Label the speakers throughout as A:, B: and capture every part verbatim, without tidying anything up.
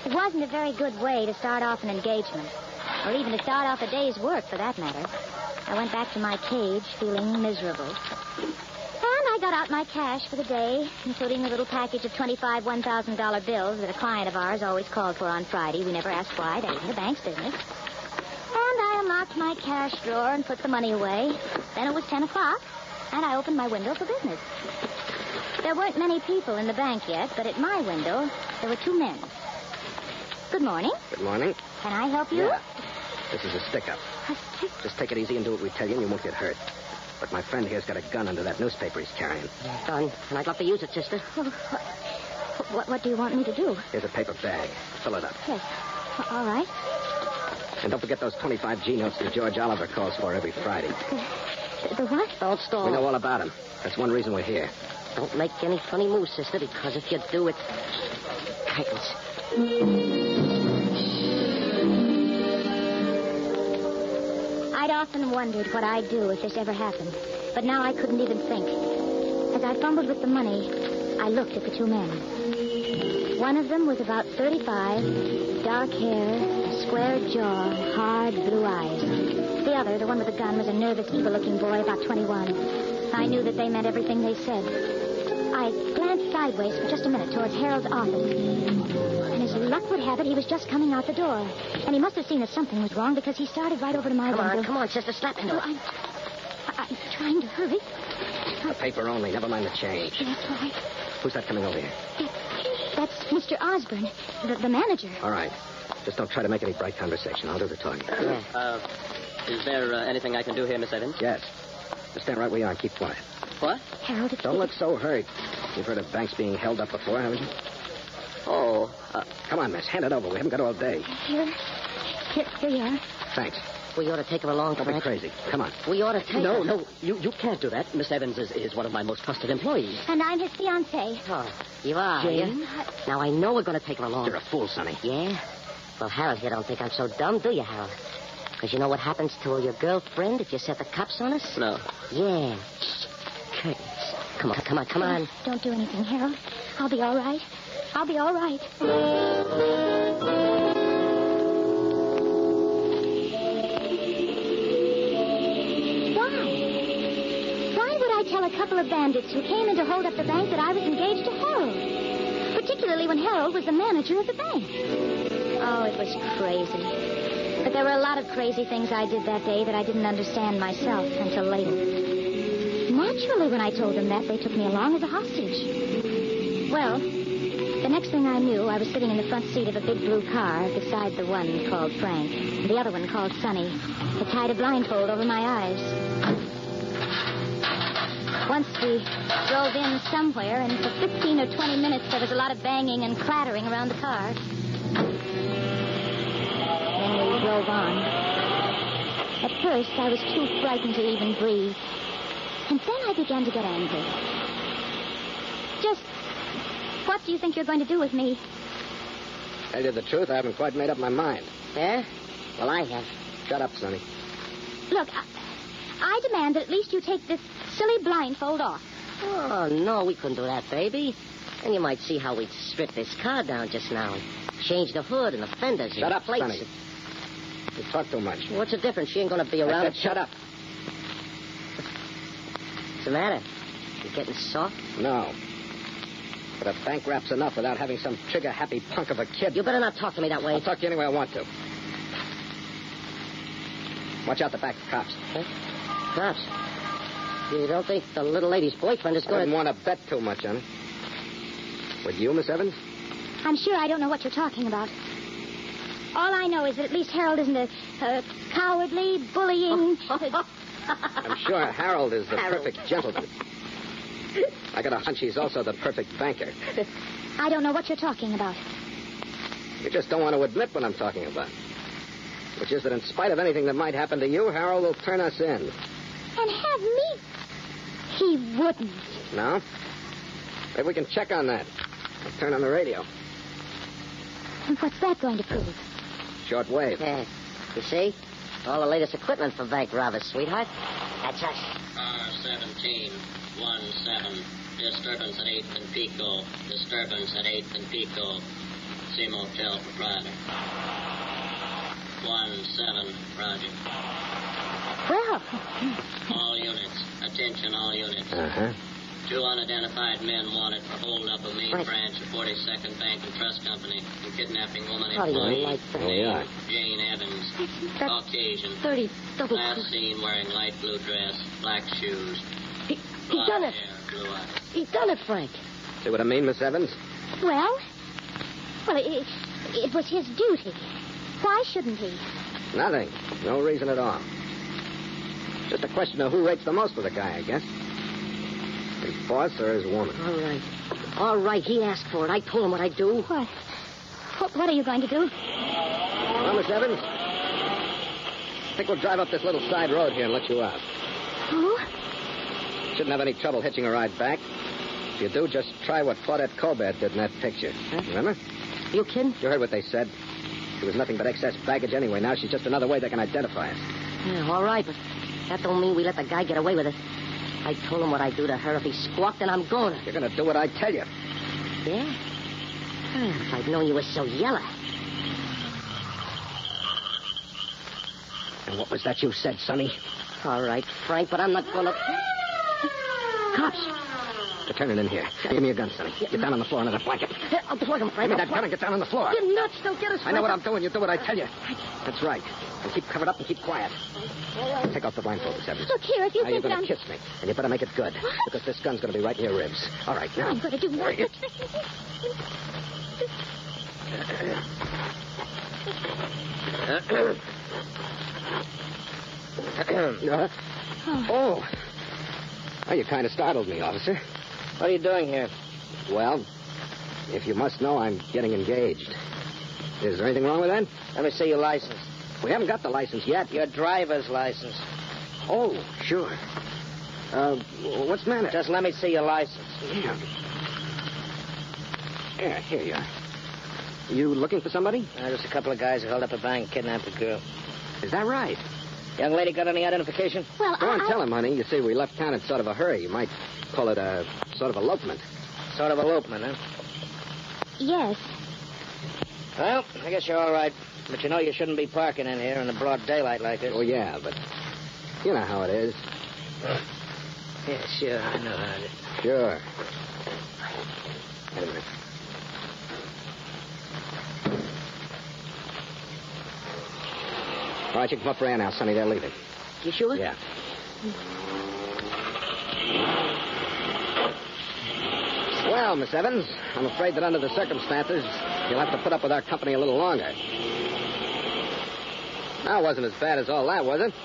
A: It wasn't a very good way to start off an engagement, or even to start off a day's work, for that matter. I went back to my cage feeling miserable. And I got out my cash for the day, including a little package of twenty-five one thousand dollars bills that a client of ours always called for on Friday. We never asked why. That isn't the bank's business. And I unlocked my cash drawer and put the money away. Then it was ten o'clock, and I opened my window for business. There weren't many people in the bank yet, but at my window, there were two men. Good morning.
B: Good morning.
A: Can I help you?
B: Yeah. This is a stick-up.
A: A stick?
B: Just take it easy and do what we tell you, and you won't get hurt. But my friend here's got a gun under that newspaper he's carrying.
C: Gun? And I'd love to use it, sister.
A: Oh, what, what do you want me to do?
B: Here's a paper bag. Fill it up.
A: Yes. All right.
B: And don't forget those twenty-five G notes that George Oliver calls for every Friday.
A: The, the what?
C: Don't stall.
B: We know all about him. That's one reason we're here.
C: Don't make any funny moves, sister, because if you do, it tightens.
A: I'd often wondered what I'd do if this ever happened, but now I couldn't even think. As I fumbled with the money, I looked at the two men. One of them was about thirty-five, dark hair, a square jaw, hard blue eyes. The other, the one with the gun, was a nervous, evil-looking boy, about twenty-one. I knew that they meant everything they said. I glanced sideways for just a minute towards Harold's office. And as luck would have it, he was just coming out the door. And he must have seen that something was wrong because he started right over to my
C: come
A: window.
C: Come on, come on, sister, slap into
A: oh,
C: it.
A: I'm, I'm trying to hurry.
B: The paper only. Never mind the change.
A: That's right.
B: Who's that coming over here?
A: That's Mister Osborne, the, the manager.
B: All right. Just don't try to make any bright conversation. I'll do the talking.
C: Yeah.
D: Uh, is there uh, anything I can do here, Miss Evans?
B: Yes. Just stand right where you are and keep quiet.
D: What?
A: Harold, it's...
B: Don't look so hurt. You've heard of banks being held up before, haven't you?
D: Oh, uh,
B: Come on, miss. Hand it over. We haven't got all day.
A: Here, here, here you are.
B: Thanks.
C: We ought to take her along,
B: Don't be
C: Frank.
B: crazy. Come on.
C: We ought to take
D: no,
C: her.
D: no, you, you can't do that. Miss Evans is, is one of my most trusted employees.
A: And I'm his fiancée.
C: Oh, you are,
D: Jane?
C: you? Now, I know we're going to take her along.
B: You're a fool, Sonny.
C: Yeah? Well, Harold here don't think I'm so dumb, do you, Harold? Because you know what happens to your girlfriend if you set the cops on us?
D: No.
C: Yeah. Curtains. Come on, come on, come on.
A: Don't do anything, Harold. I'll be all right. I'll be all right. Why? Why would I tell a couple of bandits who came in to hold up the bank that I was engaged to Harold? Particularly when Harold was the manager of the bank. Oh, it was crazy. But there were a lot of crazy things I did that day that I didn't understand myself until later. Naturally, when I told them that, they took me along as a hostage. Well, the next thing I knew, I was sitting in the front seat of a big blue car beside the one called Frank, and the other one called Sonny. It tied a blindfold over my eyes. Once we drove in somewhere, and for fifteen or twenty minutes, there was a lot of banging and clattering around the car. Then we drove on. At first, I was too frightened to even breathe. And then I began to get angry. Just what do you think you're going to do with me?
B: Tell you the truth, I haven't quite made up my mind.
C: Yeah? Well, I have.
B: Shut up, Sonny.
A: Look, I, I demand that at least you take this silly blindfold off.
C: Oh, no, we couldn't do that, baby. And you might see how we'd strip this car down just now and change the hood and the fenders
B: Shut
C: and
B: up,
C: plates.
B: Sonny. You talk too much.
C: What's the difference? She ain't going to be
B: I
C: around.
B: said shut up.
C: What's the matter? You getting soft?
B: No. But a bank rap's enough without having some trigger-happy punk of a kid.
C: You better not talk to me that way.
B: I'll talk to you any way I want to. Watch out the back of cops.
C: Huh? Cops? You don't think the little lady's boyfriend is
B: I
C: going
B: wouldn't
C: to...
B: want to bet too much on it. Would you, Miss Evans?
A: I'm sure I don't know what you're talking about. All I know is that at least Harold isn't a, a cowardly, bullying...
B: I'm sure Harold is the
C: Harold.
B: perfect gentleman. I got a hunch he's also the perfect banker.
A: I don't know what you're talking about.
B: You just don't want to admit what I'm talking about. Which is that in spite of anything that might happen to you, Harold will turn us in.
A: And have me? He wouldn't.
B: No? Maybe we can check on that. I'll turn on the radio.
A: What's that going to prove?
B: Short wave.
C: Yeah. You see? All the latest equipment for bank robbers, sweetheart. That's us.
E: R seventeen, one seven. Disturbance at eighth and Pico. Disturbance at eighth and Pico. C Motel proprietor. One seven, Roger.
A: Well,
E: All units. Attention, all units.
B: Uh-huh.
E: Two unidentified men wanted for hold up a main
C: Right.
E: branch of forty-second Bank and Trust Company and kidnapping woman
C: How do you
E: employee.
C: like that?
B: Oh, yeah.
E: Jane Evans.
C: That's
E: Caucasian.
C: thirty double.
E: Last seen wearing light blue dress, black shoes,
C: He, he
E: blonde
C: done it.
E: hair, blue eyes.
C: He done it, Frank.
B: See what I mean, Miss Evans?
A: well, well, it, it was his duty. Why shouldn't he?
B: Nothing. No reason at all. Just a question of who rates the most for the guy, I guess. His boss or his woman?
C: All right. All right, he asked for it. I told him what I'd do.
A: What? What, what are you going to do?
B: Well, Miss Evans, I think we'll drive up this little side road here and let you out.
A: Oh?
B: Shouldn't have any trouble hitching a ride back. If you do, just try what Claudette Colbert did in that picture.
C: Huh?
B: Remember?
C: You kidding?
B: You heard what they said. She was nothing but excess baggage anyway. Now she's just another way they can identify us.
C: Yeah, all right, but that don't mean we let the guy get away with it. I told him what I'd do to her if he squawked, and I'm going to.
B: You're going to do what I tell you.
C: Yeah? Ah, if I'd known you were so yellow.
B: And what was that you said, Sonny?
C: All right, Frank, but I'm not going to... Cops.
B: They're turning in here. Give me your gun, Sonny. Get down on the floor under the blanket.
C: Here, I'll plug him, Frank.
B: Give me
C: I'll
B: that gun and get down on the floor.
C: You're nuts. Don't get us,
B: I know what I'm
C: Frank.
B: doing. You do what I tell you. That's right. And keep covered up and keep quiet. Take off the blindfold, Miss Evans.
A: Look here, if you
B: Now you're
A: think that
B: going
A: I'm...
B: to kiss me. And you better make it good. Because this gun's going to be right in your ribs. All right, now.
A: I'm going to do nothing.
B: Uh, oh. Well, you kind of startled me, officer.
D: What are you doing here?
B: Well, if you must know, I'm getting engaged. Is there anything wrong with that?
D: Let me see your license.
B: We haven't got the license yet.
D: Your driver's license.
B: Oh, sure. Uh, what's the matter?
D: Just let me see your license.
B: Yeah. Yeah, here you are. You looking for somebody?
D: Uh, just a couple of guys who held up a bank, kidnapped a girl.
B: Is that right?
D: Young lady got any identification?
A: Well,
B: Go on,
A: I...
B: tell him, honey. You see, we left town in sort of a hurry. You might call it a sort of elopement.
D: Sort of elopement, huh?
A: Yes.
D: Well, I guess you're all right. But you know you shouldn't be parking in here in the broad daylight like this.
B: Oh, yeah, but you know how it is.
D: Yeah, sure, I know how it is.
B: Sure. Wait a minute. All right, you can come up for air now, Sonny. They're leaving.
C: You sure?
B: Yeah. Well, Miss Evans, I'm afraid that under the circumstances, you'll have to put up with our company a little longer. That wasn't as bad as all that, was it?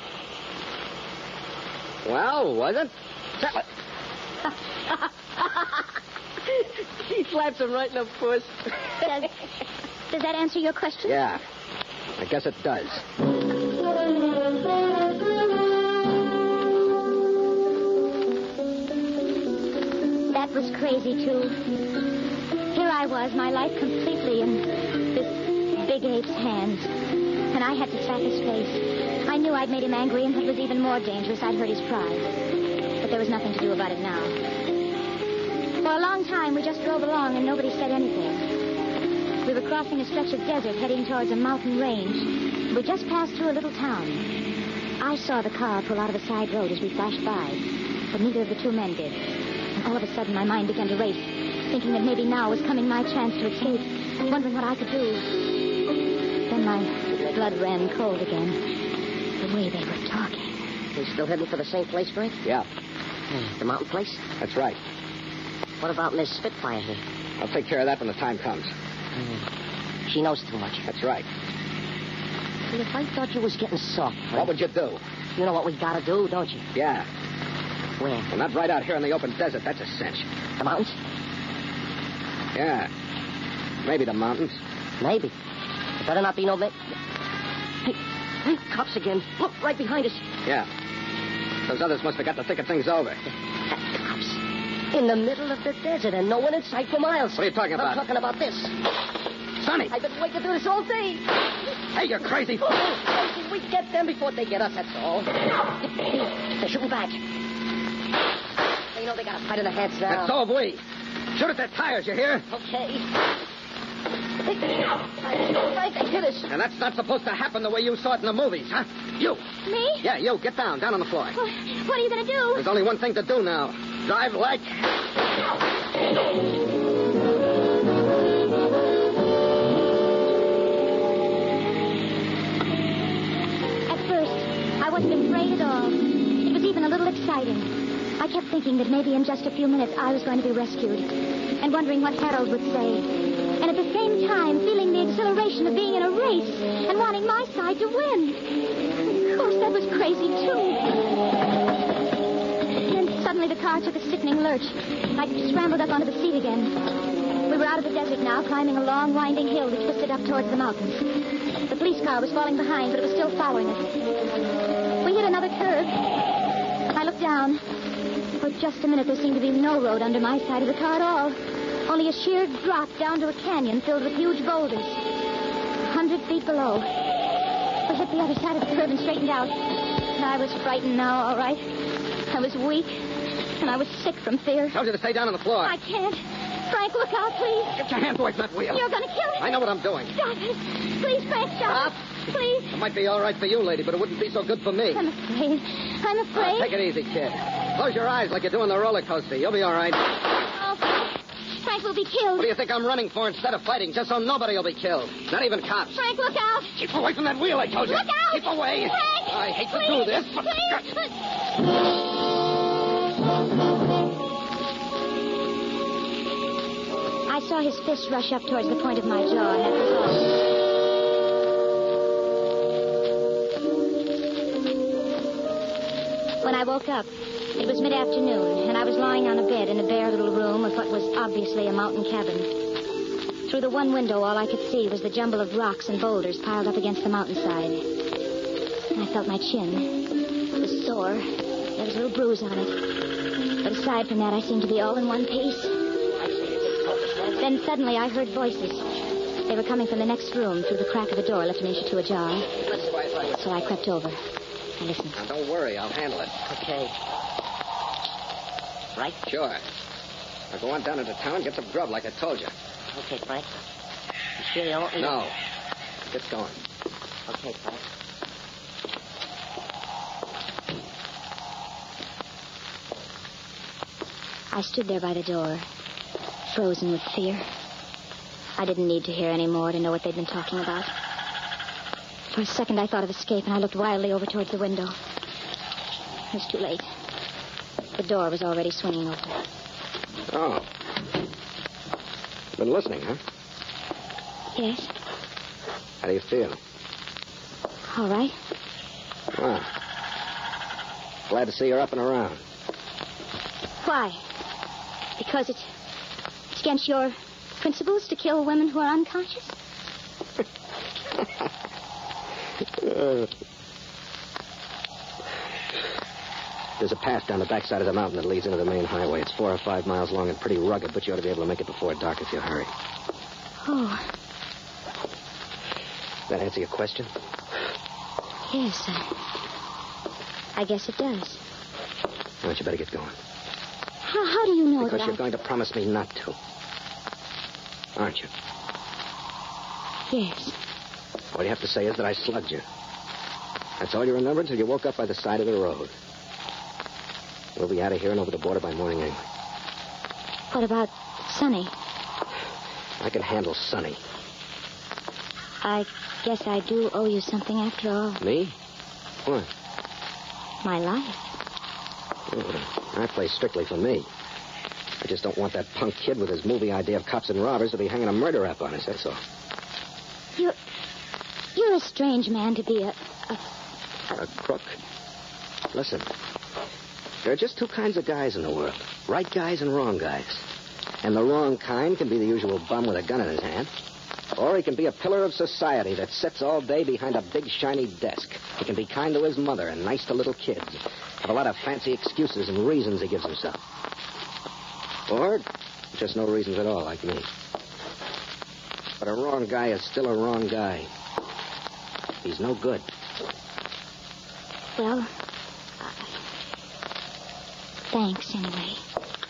B: Well, was it? Tell it.
C: He slaps him right in the puss.
A: Does, does that answer your question?
B: Yeah. I guess it does.
A: That was crazy, too. Here I was, my life completely in this big ape's hands. And I had to slap his face. I knew I'd made him angry, and what was even more dangerous, I'd hurt his pride. But there was nothing to do about it now. For a long time, we just drove along, and nobody said anything. We were crossing a stretch of desert, heading towards a mountain range. We just passed through a little town. I saw the car pull out of a side road as we flashed by, but neither of the two men did. And all of a sudden, my mind began to race, thinking that maybe now was coming my chance to escape, wondering what I could do. Then my blood ran cold again. The way they were talking.
C: You still heading for the same place, Frank?
B: Yeah,
C: The mountain place?
B: that's right.
C: What about Miss Spitfire here?
B: I'll take care of that when the time comes.
C: She knows too much.
B: That's right.
C: See, if I thought you was getting soft, Frank,
B: What would you do?
C: you know what we gotta do, don't you?
B: Yeah.
C: Where?
B: Well, not right out here in the open desert. That's a cinch.
C: The mountains?
B: Yeah. Maybe the mountains.
C: Maybe. It better not be no... Ma- hey, hey, cops again. Look, right behind us.
B: Yeah. Those others must have got to thinking things over.
C: Cops. In the middle of the desert and no one in sight for miles.
B: What are you talking about?
C: I'm talking about this.
B: Sonny!
C: I've been waiting to do this all day.
B: Hey, you're crazy.
C: Oh, we get them before they get us, that's all. They're shooting back. They know they got a fight in the heads now.
B: And so have we. Shoot at their tires, you hear?
C: Okay. Frank, I hit us.
B: And that's not supposed to happen the way you saw it in the movies, huh? You.
A: Me?
B: Yeah, you. Get down. Down on the floor.
A: Well, what are you going to do?
B: There's only one thing to do now. Drive like...
A: At first, I wasn't afraid at all. It was even a little exciting. I kept thinking that maybe in just a few minutes I was going to be rescued, and wondering what Harold would say. And at the same time, feeling the exhilaration of being in a race and wanting my side to win. Of course, that was crazy, too. Then suddenly the car took a sickening lurch. I scrambled up onto the seat again. We were out of the desert now, climbing a long, winding hill that twisted up towards the mountains. The police car was falling behind, but it was still following us. We hit another curve. I looked down. For just a minute, there seemed to be no road under my side of the car at all. Only a sheer drop down to a canyon filled with huge boulders. A hundred feet below. We hit the other side of the curve and straightened out. I was frightened now, all right. I was weak, and I was sick from fear.
B: Told you to stay down on the floor.
A: I can't. Frank, look out, please.
B: Get your hands away from that wheel.
A: You're going to kill me.
B: I know what I'm doing.
A: Stop it. Please, Frank, stop.
B: Stop.
A: Please.
B: It might be all right for you, lady, but it wouldn't be so good for me.
A: I'm afraid. I'm afraid.
B: Oh, take it easy, kid. Close your eyes like you're doing the roller coaster. You'll be all right.
A: Oh, Frank will be killed.
B: What do you think I'm running for instead of fighting? Just so nobody will be killed. Not even cops.
A: Frank, look out.
B: Keep away from that wheel, I told you.
A: Look out.
B: Keep away.
A: Frank.
B: I hate
A: please,
B: to do this, but...
A: Please. I saw his fist rush up towards the point of my jaw, and that was all. When I woke up, it was mid-afternoon, and I was lying on a bed in a bare little room of what was obviously a mountain cabin. Through the one window, all I could see was the jumble of rocks and boulders piled up against the mountainside. And I felt my chin. It was sore. There was a little bruise on it. But aside from that, I seemed to be all in one piece. Then suddenly I heard voices. They were coming from the next room through the crack of the door left an inch or two ajar. So I crept over. I listened.
B: Now, don't worry. I'll handle it.
C: Okay. Right?
B: Sure. Now go on down into town and get some grub like I told you.
C: Okay, Frank. You sure you don't want me to-
B: No. Get going.
C: Okay, Frank.
A: I stood there by the door, frozen with fear. I didn't need to hear any more to know what they'd been talking about. For a second, I thought of escape, and I looked wildly over towards the window. It was too late. The door was already swinging open.
B: Oh. Been listening, huh?
A: Yes?
B: How do you feel?
A: All right.
B: Well, glad to see you're up and around.
A: Why? Because it's, it's against your principles to kill women who are unconscious?
B: uh, there's a path down the backside of the mountain that leads into the main highway. It's four or five miles long and pretty rugged, but you ought to be able to make it before dark if you hurry.
A: Oh,
B: That answer your question?
A: yes. I, I guess it does.
B: Well, you better get going.
A: How, how do you know
B: Because
A: that
B: you're
A: I...
B: going to promise me not to. Aren't you?
A: Yes.
B: All you have to say is that I slugged you. That's all you remember until you woke up by the side of the road. We'll be out of here and over the border by morning anyway.
A: What about Sonny?
B: I can handle Sonny.
A: I guess I do owe you something after all.
B: Me? What?
A: My life.
B: Oh, I play strictly for me. I just don't want that punk kid with his movie idea of cops and robbers to be hanging a murder rap on us, that's all.
A: You're... You're a strange man to be a... a...
B: A crook. Listen, there are just two kinds of guys in the world. Right guys and wrong guys. And the wrong kind can be the usual bum with a gun in his hand. Or he can be a pillar of society that sits all day behind a big, shiny desk. He can be kind to his mother and nice to little kids. Have a lot of fancy excuses and reasons he gives himself. Or just no reasons at all, like me. But a wrong guy is still a wrong guy. He's no good.
A: Well... Uh, thanks, anyway.
B: All right, you better get going now. By the way, uh,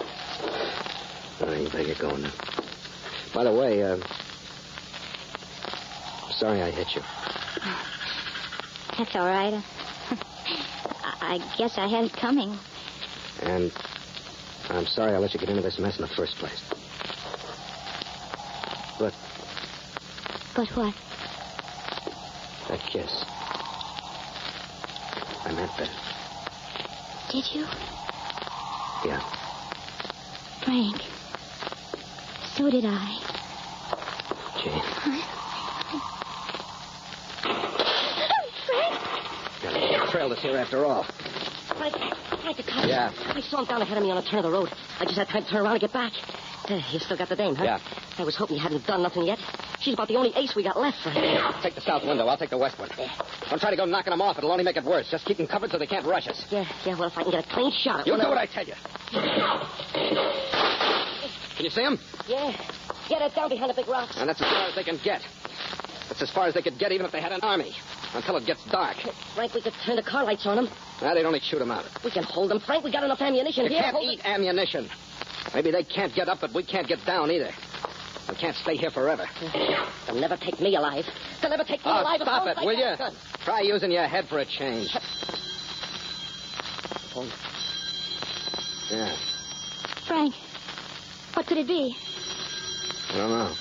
B: sorry I hit you.
A: That's all right. I guess I had it coming.
B: And I'm sorry I let you get into this mess in the first place. But
A: But what?
B: that kiss. I meant that.
A: Did you?
B: Yeah.
A: Frank. So did I.
B: Jane.
A: Frank!
B: Got to trail this here after all.
C: Frank, Frank, the cops.
B: Yeah.
C: I saw him down ahead of me on a turn of the road. I just had time to turn around and get back. Uh, you still got the dame, huh?
B: Yeah.
C: I was hoping you hadn't done nothing yet. She's about the only ace we got left, Frank.
B: Take the south window. I'll take the west one. Don't try to go knocking them off. It'll only make it worse. Just keep them covered so they can't rush us.
C: Yeah, yeah, well, if I can get a clean shot at
B: You
C: one
B: do
C: of
B: what I tell you. Can you see them?
C: Yeah. Get it down behind the big rocks.
B: And that's as far as they can get. That's as far as they could get even if they had an army. Until it gets dark.
C: Frank, we could turn the car lights on them.
B: Nah, they'd only shoot them out.
C: We can hold them, Frank. We got enough ammunition
B: You
C: here.
B: can't
C: Hold
B: eat
C: it.
B: ammunition. Maybe they can't get up, but we can't get down either. We can't stay here forever.
C: They'll never take me alive. They'll never take me
B: Oh,
C: alive.
B: stop
C: if
B: it,
C: I
B: will
C: got
B: you?
C: a gun.
B: Try using your head for a change.
C: Phone.
B: Yeah,
A: Frank, what could it be?
B: I don't know.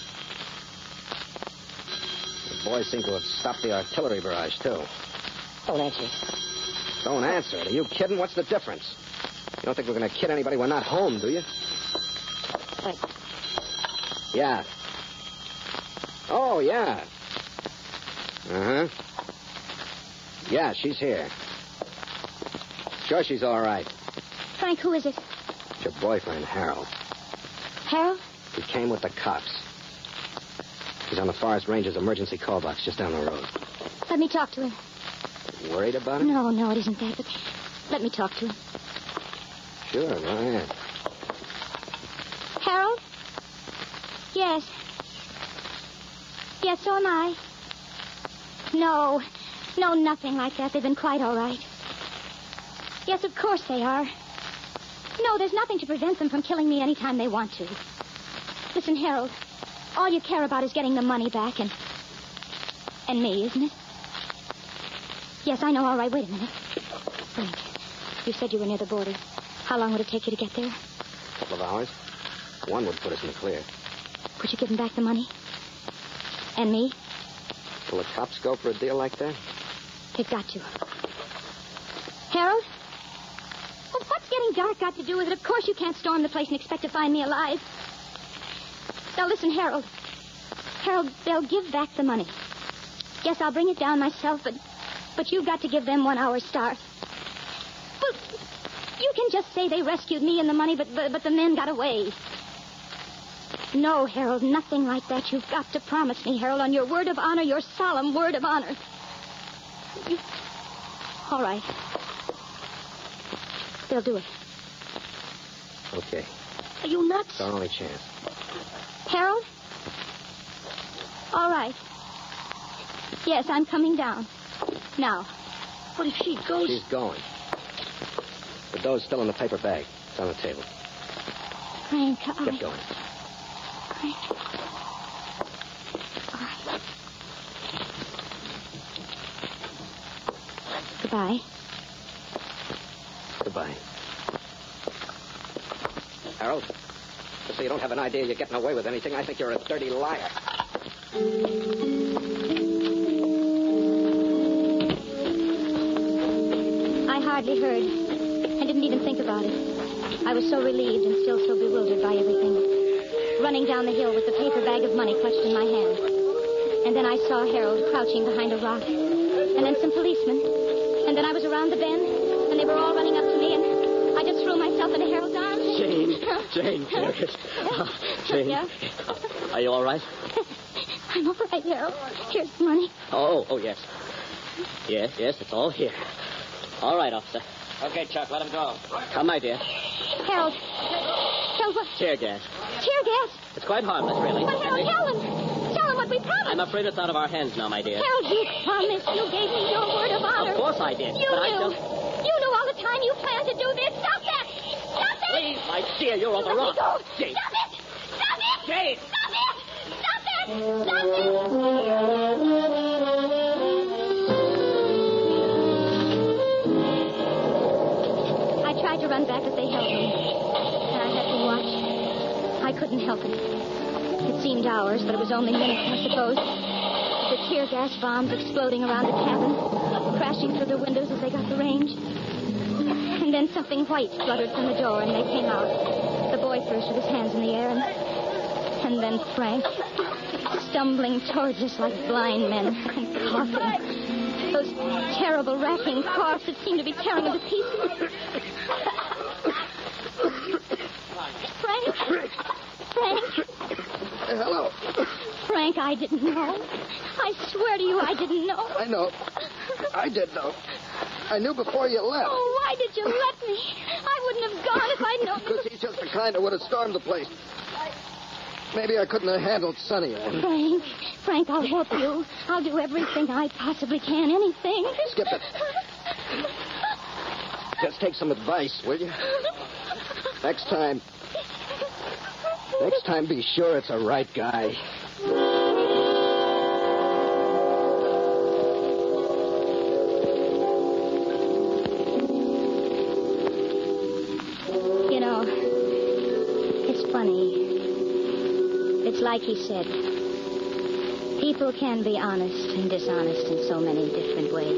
B: The boys seem to have stopped the artillery barrage, too.
C: Don't answer.
B: Don't answer it. Are you kidding? What's the difference? You don't think we're going to kid anybody we're not home, do you?
C: Frank,
B: Yeah. Oh, yeah. Uh-huh. Yeah, she's here. Sure, she's all right.
A: Frank, who is it?
B: It's your boyfriend, Harold.
A: Harold?
B: He came with the cops. He's on the Forest Ranger's emergency call box just down the road.
A: Let me talk to him.
B: Worried about him?
A: No, no, it isn't that, but let me talk to him.
B: Sure, go ahead.
A: Harold? Yes. Yes, so am I. No. No, nothing like that. They've been quite all right. Yes, of course they are. No, there's nothing to prevent them from killing me anytime they want to. Listen, Harold, all you care about is getting the money back and... and me, isn't it? Yes, I know. All right, wait a minute. Frank, you said you were near the border. How long would it take you to get there?
B: A couple of hours. One would put us in the clear.
A: Could you give them back the money? And me?
B: Will the cops go for a deal like that?
A: They've got to. Harold? Well, what's getting dark got to do with it? Of course you can't storm the place and expect to find me alive. Now, listen, Harold. Harold, they'll give back the money. Yes, I'll bring it down myself, but but you've got to give them one hour's start. But you can just say they rescued me and the money, but, but, but the men got away. No, Harold, nothing like that. You've got to promise me, Harold, on your word of honor, your solemn word of honor. You... All right. They'll do it.
B: Okay.
A: Are you nuts?
B: It's our only chance.
A: Harold? All right. Yes, I'm coming down. Now.
C: what if she goes?
B: She's going. The dough's still in the paper bag. It's on the table.
A: Frank, I...
B: Get going.
A: Frank. All right. Goodbye.
B: Goodbye. Harold, just so you don't have an idea you're getting away with anything, I think you're a dirty liar.
A: I hardly heard. I didn't even think about it. I was so relieved and still so bewildered by everything. Running down the hill with the paper bag of money clutched in my hand. And then I saw Harold crouching behind a rock. And then some policemen. And then I was around the bend, and they were all running up to me, and I just threw myself into Harold's arms.
F: Jane, Jane, Jane. Oh, Jane.
A: Yeah?
F: Are you all right?
A: I'm all right, Harold. Here's the money.
F: Oh, oh, yes. Yes, yes, it's all here. All right, officer.
D: Okay, Chuck, let him go.
F: Come, my dear.
A: Harold. Harold, what?
F: Tear gas.
A: Tear gas?
F: It's quite harmless, really.
A: But Harold, tell him. Tell him what we promised.
F: I'm afraid it's out of our hands now, my dear.
A: Harold, you promised. You gave me your word of honor.
F: Of course I did.
A: You
F: but
A: knew.
F: I still...
A: You knew all the time you planned to do this. Stop that. Stop it.
F: Please, my dear, you're on the
A: Let me
F: rock.
A: go.
F: Jane.
A: Stop it. Stop it.
F: Jane.
A: Stop it. Stop it. Stop it. I couldn't help it. It seemed hours, but it was only minutes, I suppose. The tear gas bombs exploding around the cabin, crashing through the windows as they got the range. And then something white fluttered from the door, and they came out. The boy first with his hands in the air, and, and then Frank, stumbling towards us like blind men, and coughing. Those terrible, racking coughs that seemed to be tearing him to pieces. Frank? Frank?
G: Uh, hello.
A: Frank, I didn't know. I swear to you, I didn't know.
G: I know. I did know. I knew before you left.
A: Oh, why did you let me? I wouldn't have gone if I'd known.
G: Because he's just the kind that would have stormed the place. Maybe I couldn't have handled Sonny.
A: Frank, Frank, I'll help you. I'll do everything I possibly can. Anything.
G: Skip it. Just take some advice, will you? Next time. Next time, be sure it's a right guy.
A: You know, it's funny. It's like he said. People can be honest and dishonest in so many different ways.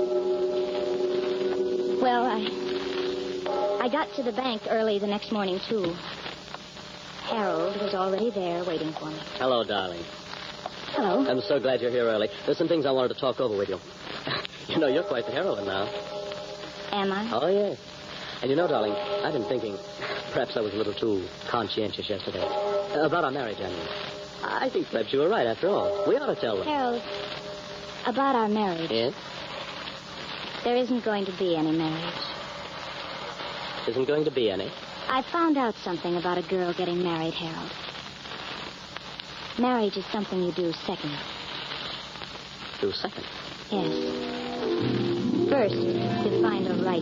A: Well, I... I got to the bank early the next morning, too. Harold was already there waiting for me.
F: Hello, darling.
A: Hello.
F: I'm so glad you're here early. There's some things I wanted to talk over with you. You know, you're quite the heroine now.
A: Am I?
F: Oh, yes. And you know, darling, I've been thinking perhaps I was a little too conscientious yesterday. Uh, about our marriage, I mean. I think perhaps you were right, after all. We ought to tell them.
A: Harold, about our marriage.
F: Yes?
A: There isn't going to be any marriage.
F: Isn't going to be any?
A: I found out something about a girl getting married, Harold. Marriage is something you do second.
F: Do second?
A: Yes. First, you find the right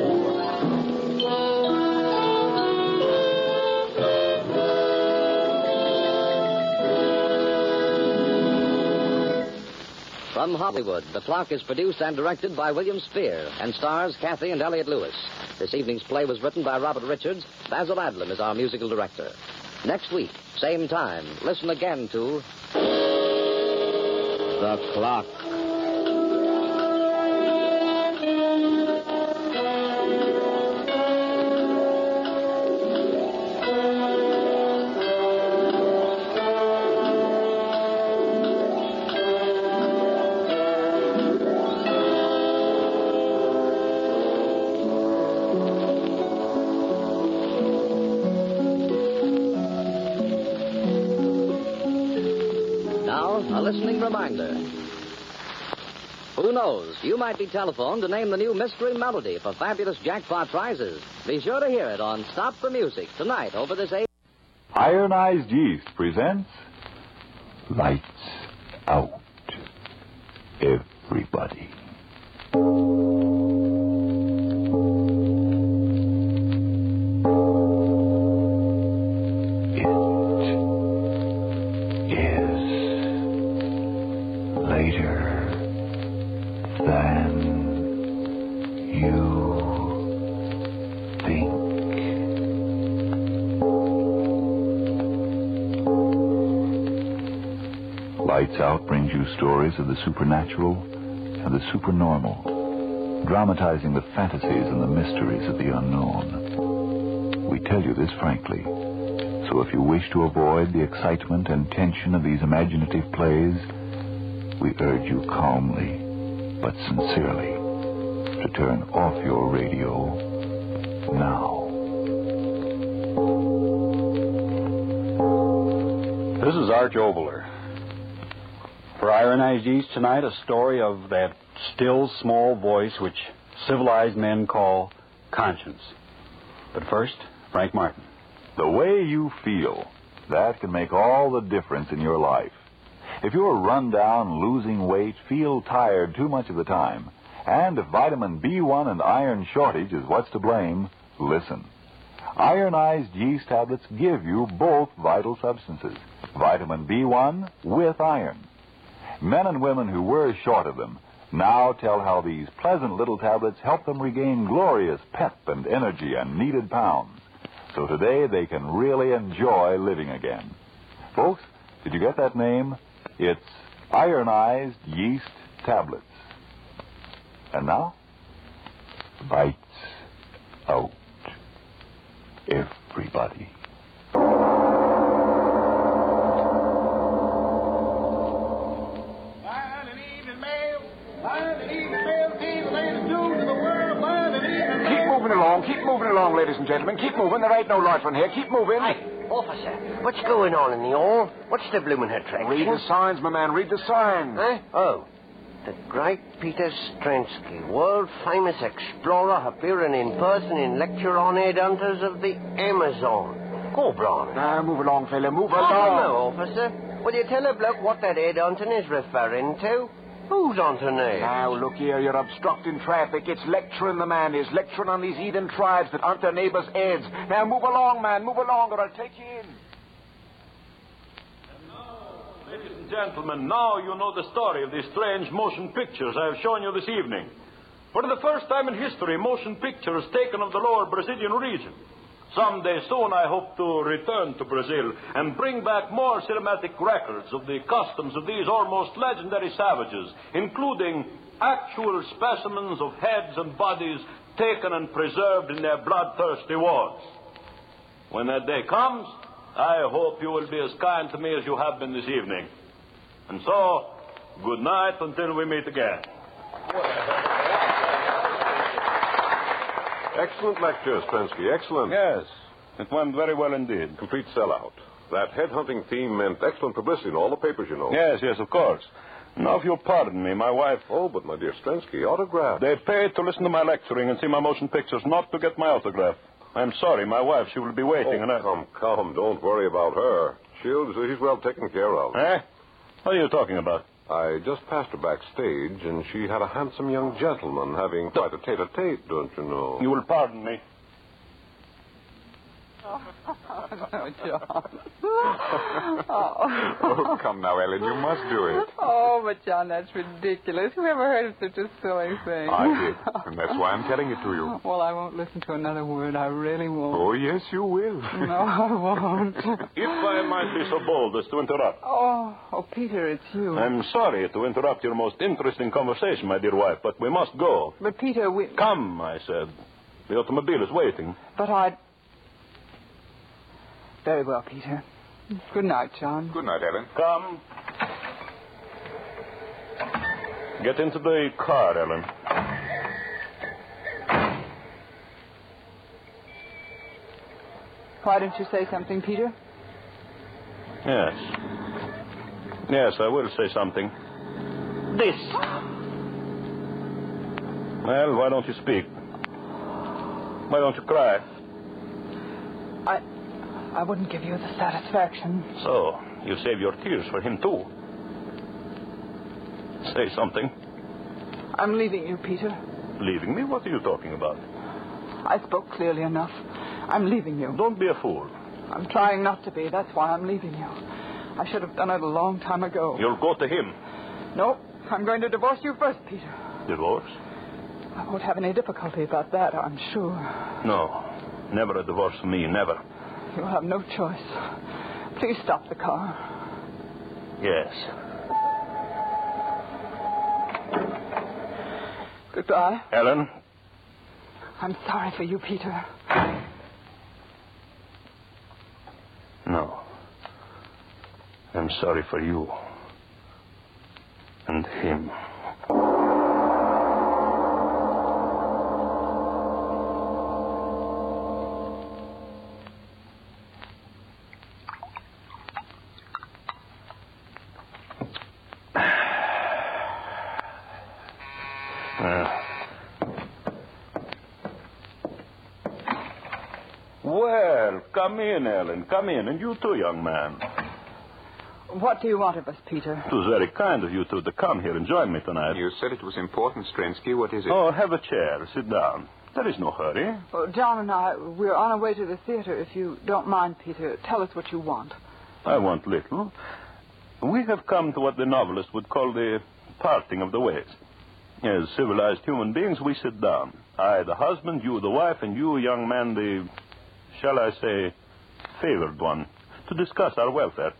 A: guy.
B: From Hollywood, The Clock is produced and directed by William Spear and stars Kathy and Elliot Lewis. This evening's play was written by Robert Richards. Basil Adlam is our musical director. Next week, same time, listen again to The Clock. A listening reminder. Who knows? You might be telephoned to name the new mystery melody for fabulous jackpot prizes. Be sure to hear it on Stop the Music tonight over this eight.
H: Ironized Yeast presents Lights Out, Everybody. Lights Out brings you stories of the supernatural and the supernormal, dramatizing the fantasies and the mysteries of the unknown. We tell you this frankly, so if you wish to avoid the excitement and tension of these imaginative plays, we urge you calmly but sincerely to turn off your radio now.
I: This is Arch Oboler. For Ironized Yeast tonight, a story of that still small voice which civilized men call conscience. But first, Frank Martin.
H: The way you feel, that can make all the difference in your life. If you're run down, losing weight, feel tired too much of the time, and if vitamin B one and iron shortage is what's to blame, listen. Ironized Yeast tablets give you both vital substances, vitamin B one with iron. Men and women who were short of them now tell how these pleasant little tablets help them regain glorious pep and energy and needed pounds. so today they can really enjoy living again. Folks, did you get that name? It's ironized yeast tablets. And now, bites out. Everybody.
J: Keep moving along, ladies and gentlemen. Keep moving. There ain't no loitering here. Keep moving.
D: Hey, officer, what's going on in the hall? What's the bloomin' attraction?
J: Read the signs, my man. Read the signs.
D: Huh? Oh. The great Peter Stransky, world-famous explorer, appearing in person in lecture on headhunters of the Amazon. Go, Bron.
J: Now, move along, fella. Move
D: I
J: along.
D: don't know, officer. Will you tell a bloke what that headhunting is referring to? Who's on tonight?
J: Now, look here. You're obstructing traffic. It's lecturing the man is. Lecturing on these heathen tribes that aren't their neighbors' heads. Now, move along, man. Move along, or I'll take you in.
K: And now, ladies and gentlemen, now you know the story of these strange motion pictures I have shown you this evening. For the first time in history, motion pictures taken of the lower Brazilian region. Someday soon I hope to return to Brazil and bring back more cinematic records of the customs of these almost legendary savages, including actual specimens of heads and bodies taken and preserved in their bloodthirsty wars. When that day comes, I hope you will be as kind to me as you have been this evening. And so, good night until we meet again.
L: Excellent lecture, Stransky. Excellent.
K: Yes, it went very well indeed.
L: Complete sellout. That headhunting theme meant excellent publicity in all the papers, you know.
K: Yes, yes, of course. Now, if you'll pardon me, my wife...
L: Oh, but my dear Stransky, autograph.
K: They paid to listen to my lecturing and see my motion pictures, not to get my autograph. I'm sorry, my wife, she will be waiting.
L: Oh,
K: and I...
L: come, come, don't worry about her. She'll, she's well taken care of.
K: Eh? What are you talking about?
L: I just passed her backstage, and she had a handsome young gentleman having quite a tete-a-tete, don't you know?
K: You will pardon me.
M: Oh, no, John.
N: oh. oh, come now, Ellen, you must do it.
M: Oh, but John, that's ridiculous. Who ever heard of such a silly thing?
N: I did, and that's why I'm telling it to you.
M: Well, I won't listen to another word. I really won't.
N: Oh, yes, you will.
M: No, I won't.
K: If I might be so bold as to interrupt.
M: Oh, oh, Peter, it's you.
K: I'm sorry to interrupt your most interesting conversation, my dear wife, but we must go.
M: But, Peter, we...
K: Come, I said. The automobile is waiting.
M: But I... Very well, Peter. Good night, John.
N: Good night, Ellen.
K: Come. Get into the car, Ellen.
M: Why don't you say something, Peter?
K: Yes. Yes, I will say something. This. Well, why don't you speak? Why don't you cry?
M: I... I wouldn't give you the satisfaction.
K: So, you save your tears for him, too. Say something.
M: I'm leaving you, Peter.
K: Leaving me? What are you talking about?
M: I spoke clearly enough. I'm leaving you.
K: Don't be a fool.
M: I'm trying not to be. That's why I'm leaving you. I should have done it a long time ago.
K: You'll go to him.
M: No, I'm going to divorce you first, Peter.
K: Divorce?
M: I won't have any difficulty about that, I'm sure.
K: No, never a divorce for me, never.
M: You'll have no choice. Please stop the car.
K: Yes.
M: Goodbye.
K: Ellen?
M: I'm sorry for you, Peter.
K: No. I'm sorry for you. And him. Well, come in, Ellen. Come in. And you too, young man.
M: What do you want of us, Peter?
K: It was very kind of you two to come here and join me tonight.
N: You said it was important, Stransky. What is it?
K: Oh, have a chair. Sit down. There is no hurry.
M: Well, John and I, we're on our way to the theater. If you don't mind, Peter, tell us what you want.
K: I want little. We have come to what the novelist would call the parting of the ways. As civilized human beings, we sit down. I, the husband, you, the wife, and you, young man, the shall I say, favored one, to discuss our welfare.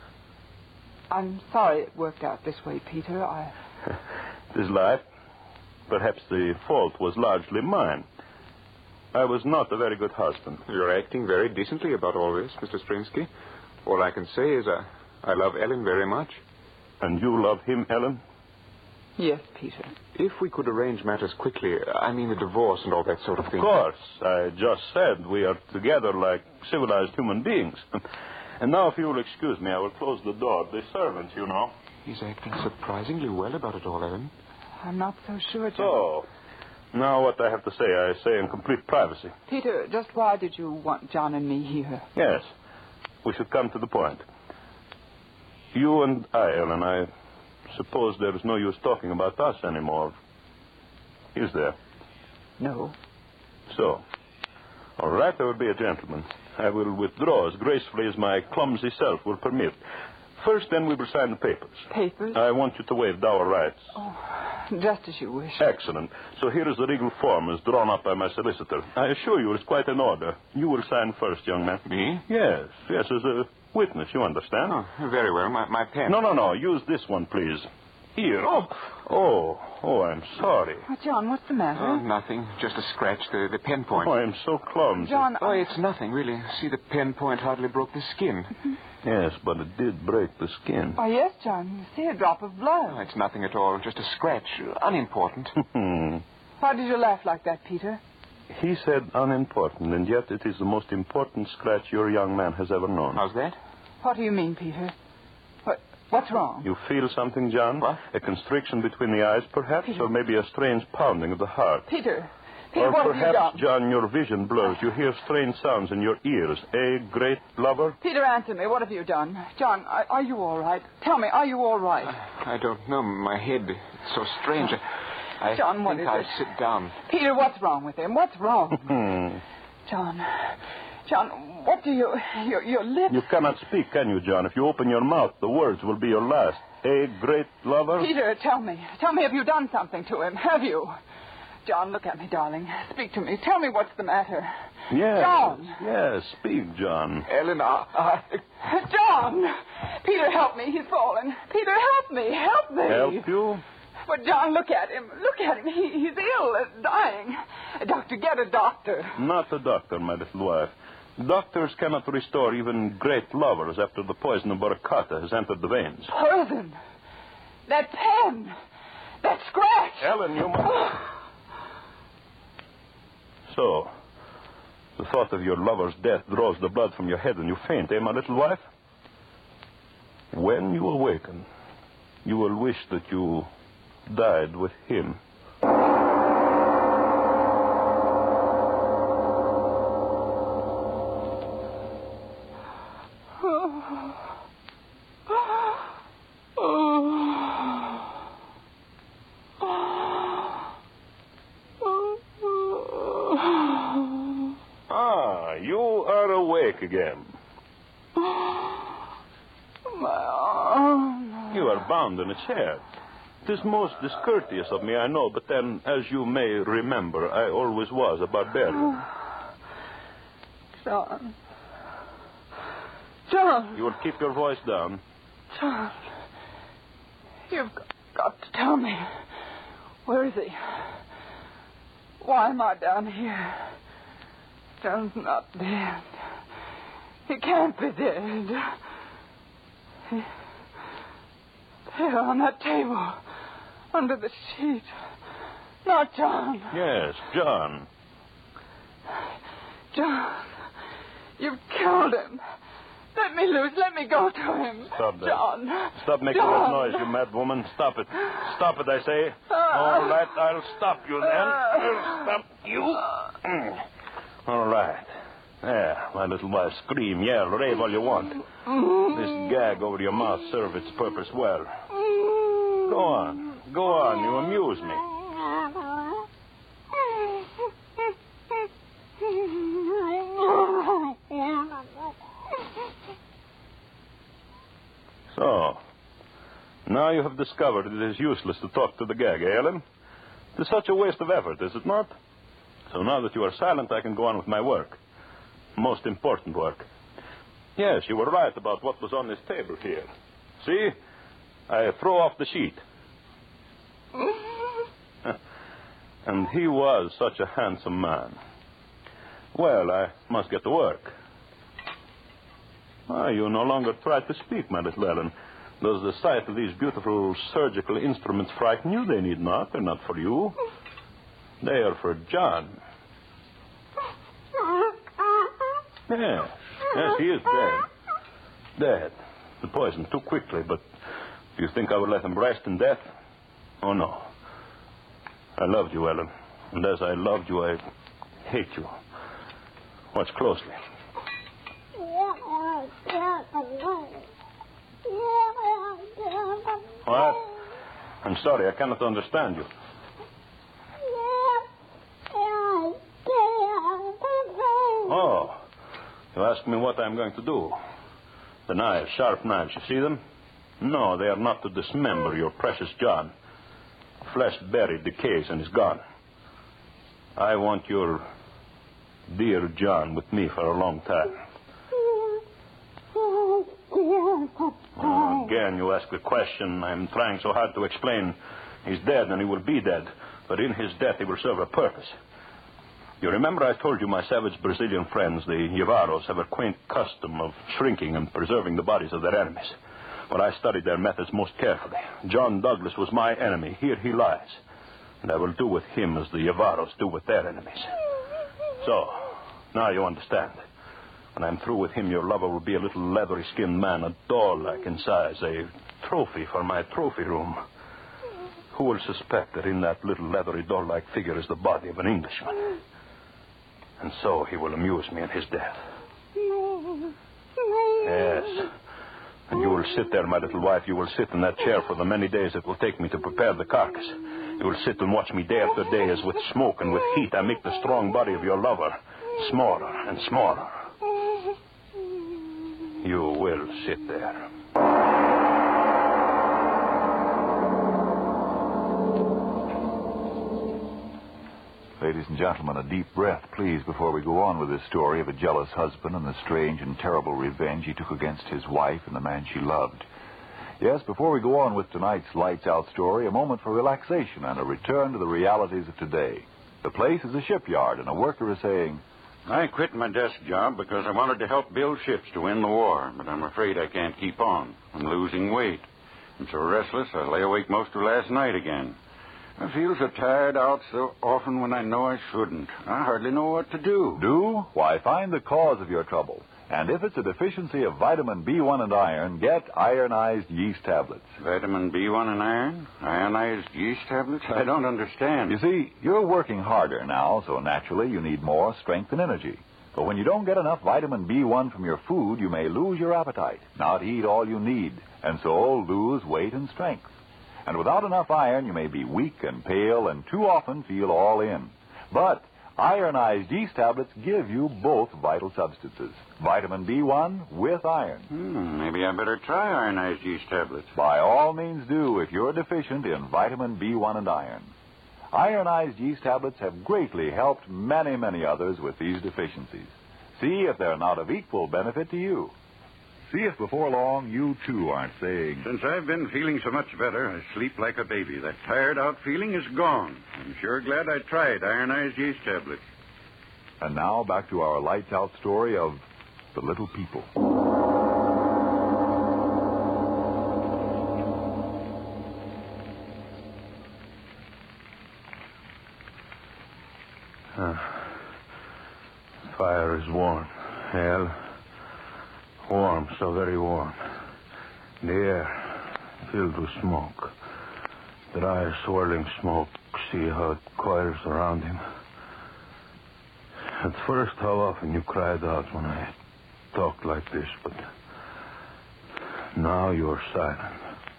M: I'm sorry it worked out this way, Peter. I...
K: It is life. Perhaps the fault was largely mine. I was not a very good husband.
N: You're acting very decently about all this, Mister Strinsky. All I can say is I, I love Ellen very much.
K: And you love him, Ellen?
M: Yes, Peter.
N: If we could arrange matters quickly, I mean a divorce and all that sort of thing.
K: Of course. I just said we are together like civilized human beings. And now, if you will excuse me, I will close the door. The servant, you know.
N: He's acting surprisingly well about it all, Ellen.
M: I'm not so sure, John.
K: So, now what I have to say, I say in complete privacy.
M: Peter, just why did you want John and me here?
K: Yes. We should come to the point. You and I, Ellen, I suppose there is no use talking about us anymore. Is there?
M: No.
K: So, all right, I will be a gentleman. I will withdraw as gracefully as my clumsy self will permit. First, then, we will sign the papers.
M: Papers?
K: I want you to waive dower rights.
M: Oh, just as you wish.
K: Excellent. So here is the legal form as drawn up by my solicitor. I assure you it's quite in order. You will sign first, young man.
N: Me?
K: Yes, yes, as a witness, you understand?
N: Oh, very well. My, my pen.
K: No, no, no. Use this one, please. Here. Oh, oh, oh, I'm sorry.
M: Oh, John, what's the matter?
N: Oh, nothing. Just a scratch, the, the pen point.
K: Oh, I'm so clumsy.
M: John,
N: Oh, it's nothing, really. See, the pen point hardly broke the skin.
K: Yes, but it did break the skin.
M: Oh, yes, John. You see a drop of blood.
N: Oh, it's nothing at all. Just a scratch. Unimportant.
M: Why did you laugh like that, Peter?
K: He said unimportant, and yet it is the most important scratch your young man has ever known.
N: How's that?
M: What do you mean, Peter? What, what's wrong?
K: You feel something, John?
N: What?
K: A constriction between the eyes, perhaps?
M: Peter.
K: Or maybe a strange pounding of the heart?
M: Peter. Peter,
K: Or
M: what have you
K: perhaps,
M: done?
K: John, your vision blurs. You hear strange sounds in your ears. A great lover?
M: Peter, answer me. What have you done? John, are, are you all right? Tell me, are you all right?
N: I don't know. My head is so strange. I, I
M: John, what
N: think
M: is
N: I'll
M: it?
N: sit down.
M: Peter, what's wrong with him? What's wrong? John, John, what do you... Your, your lips...
K: You cannot speak, can you, John? If you open your mouth, the words will be your last. A great lover?
M: Peter, tell me. Tell me, have you done something to him? Have you? John, look at me, darling. Speak to me. Tell me what's the matter.
K: Yes.
M: John.
K: Yes, speak, John.
N: Ellen, I... I...
M: John! Peter, help me. He's fallen. Peter, help me. Help me.
K: Help you?
M: But, John, look at him. Look at him. He, he's ill, uh, dying. Doctor, get a doctor.
K: Not a doctor, my little wife. Doctors cannot restore even great lovers after the poison of Baracata has entered the veins.
M: Poison. That pen. That scratch.
K: Ellen, you must... So, the thought of your lover's death draws the blood from your head and you faint, eh, my little wife? When you awaken, you will wish that you died with him. Ah, you are awake again.
M: My arm.
K: You are bound in a chair. It is most discourteous of me, I know, but then, as you may remember, I always was a barbarian.
M: John. John.
K: You will keep your voice down.
M: John. You've got to tell me. Where is he? Why am I down here? John's not dead. He can't be dead. He... There on that table. Under the sheet. Not John.
K: Yes, John.
M: John. You've killed him. Let me loose. Let me go to him.
K: Stop that.
M: John.
K: Stop making
M: John.
K: that noise, you mad woman. Stop it. Stop it, I say.
M: Uh,
K: All right, I'll stop you then.
M: Uh,
K: I'll stop you. Mm. All right. There, my little wife. Scream, yell, rave all you want. This gag over your mouth serves its purpose well. Go on. Go on. You amuse me. So, now you have discovered it is useless to talk to the gag, eh, Ellen? It is such a waste of effort, is it not? So now that you are silent, I can go on with my work. most important work. Yes, you were right about what was on this table here. See? I throw off the sheet. And he was such a handsome man. Well, I must get to work. Ah, you no longer try to speak, my little Ellen. Does the sight of these beautiful surgical instruments frighten you? They need not. They're not for you. They are for John. Yes. Yes, he is dead. Dead. The poison too quickly, but do you think I would let him rest in death? Oh, no. I loved you, Ellen. And as I loved you, I hate you. Watch closely. What? I'm sorry, I cannot understand you. Oh, you ask me what I'm going to do. The knives, sharp knives, you see them? No, they are not to dismember your precious John. Flesh buried, decays, and is gone. I want your dear John with me for a long time. Oh, again, you ask the question. I'm trying so hard to explain. He's dead, and he will be dead. But in his death, he will serve a purpose. You remember I told you my savage Brazilian friends, the Jivaros, have a quaint custom of shrinking and preserving the bodies of their enemies. Well, I studied their methods most carefully. John Douglas was my enemy. Here he lies. And I will do with him as the Jivaros do with their enemies. So, now you understand. When I'm through with him, your lover will be a little leathery-skinned man, a doll-like in size, a trophy for my trophy room. Who will suspect that in that little leathery doll-like figure is the body of an Englishman? And so he will amuse me in his death. Yes. And you will sit there, my little wife. You will sit in that chair for the many days it will take me to prepare the carcass. You will sit and watch me day after day as with smoke and with heat I make the strong body of your lover smaller and smaller. You will sit there.
H: Ladies and gentlemen, a deep breath, please, before we go on with this story of a jealous husband and the strange and terrible revenge he took against his wife and the man she loved. Yes, before we go on with tonight's Lights Out story, a moment for relaxation and a return to the realities of today. The place is a shipyard, and a worker is saying,
O: I quit my desk job because I wanted to help build ships to win the war, but I'm afraid I can't keep on. I'm losing weight. I'm so restless I lay awake most of last night again. I feel so tired out so often when I know I shouldn't. I hardly know what to do.
H: Do? Why, find the cause of your trouble. And if it's a deficiency of vitamin B one and iron, get ironized yeast tablets.
O: Vitamin B one and iron? Ironized yeast tablets? I don't understand.
H: You see, you're working harder now, so naturally you need more strength and energy. But when you don't get enough vitamin B one from your food, you may lose your appetite, not eat all you need, and so lose weight and strength. And without enough iron, you may be weak and pale and too often feel all in. But ironized yeast tablets give you both vital substances, vitamin B one with iron.
O: Hmm, maybe I better try ironized yeast tablets.
H: By all means do if you're deficient in vitamin B one and iron. Ironized yeast tablets have greatly helped many, many others with these deficiencies. See if they're not of equal benefit to you. See if before long you, too, aren't saying,
O: Since I've been feeling so much better, I sleep like a baby. That tired-out feeling is gone. I'm sure glad I tried ironized yeast tablets.
H: And now back to our lights-out story of The Little People.
K: Uh, fire is warm. Hell. Warm, so very warm. The air filled with smoke. Dry, swirling smoke. See how it coils around him. At first, how often you cried out when I talked like this, but now you are silent.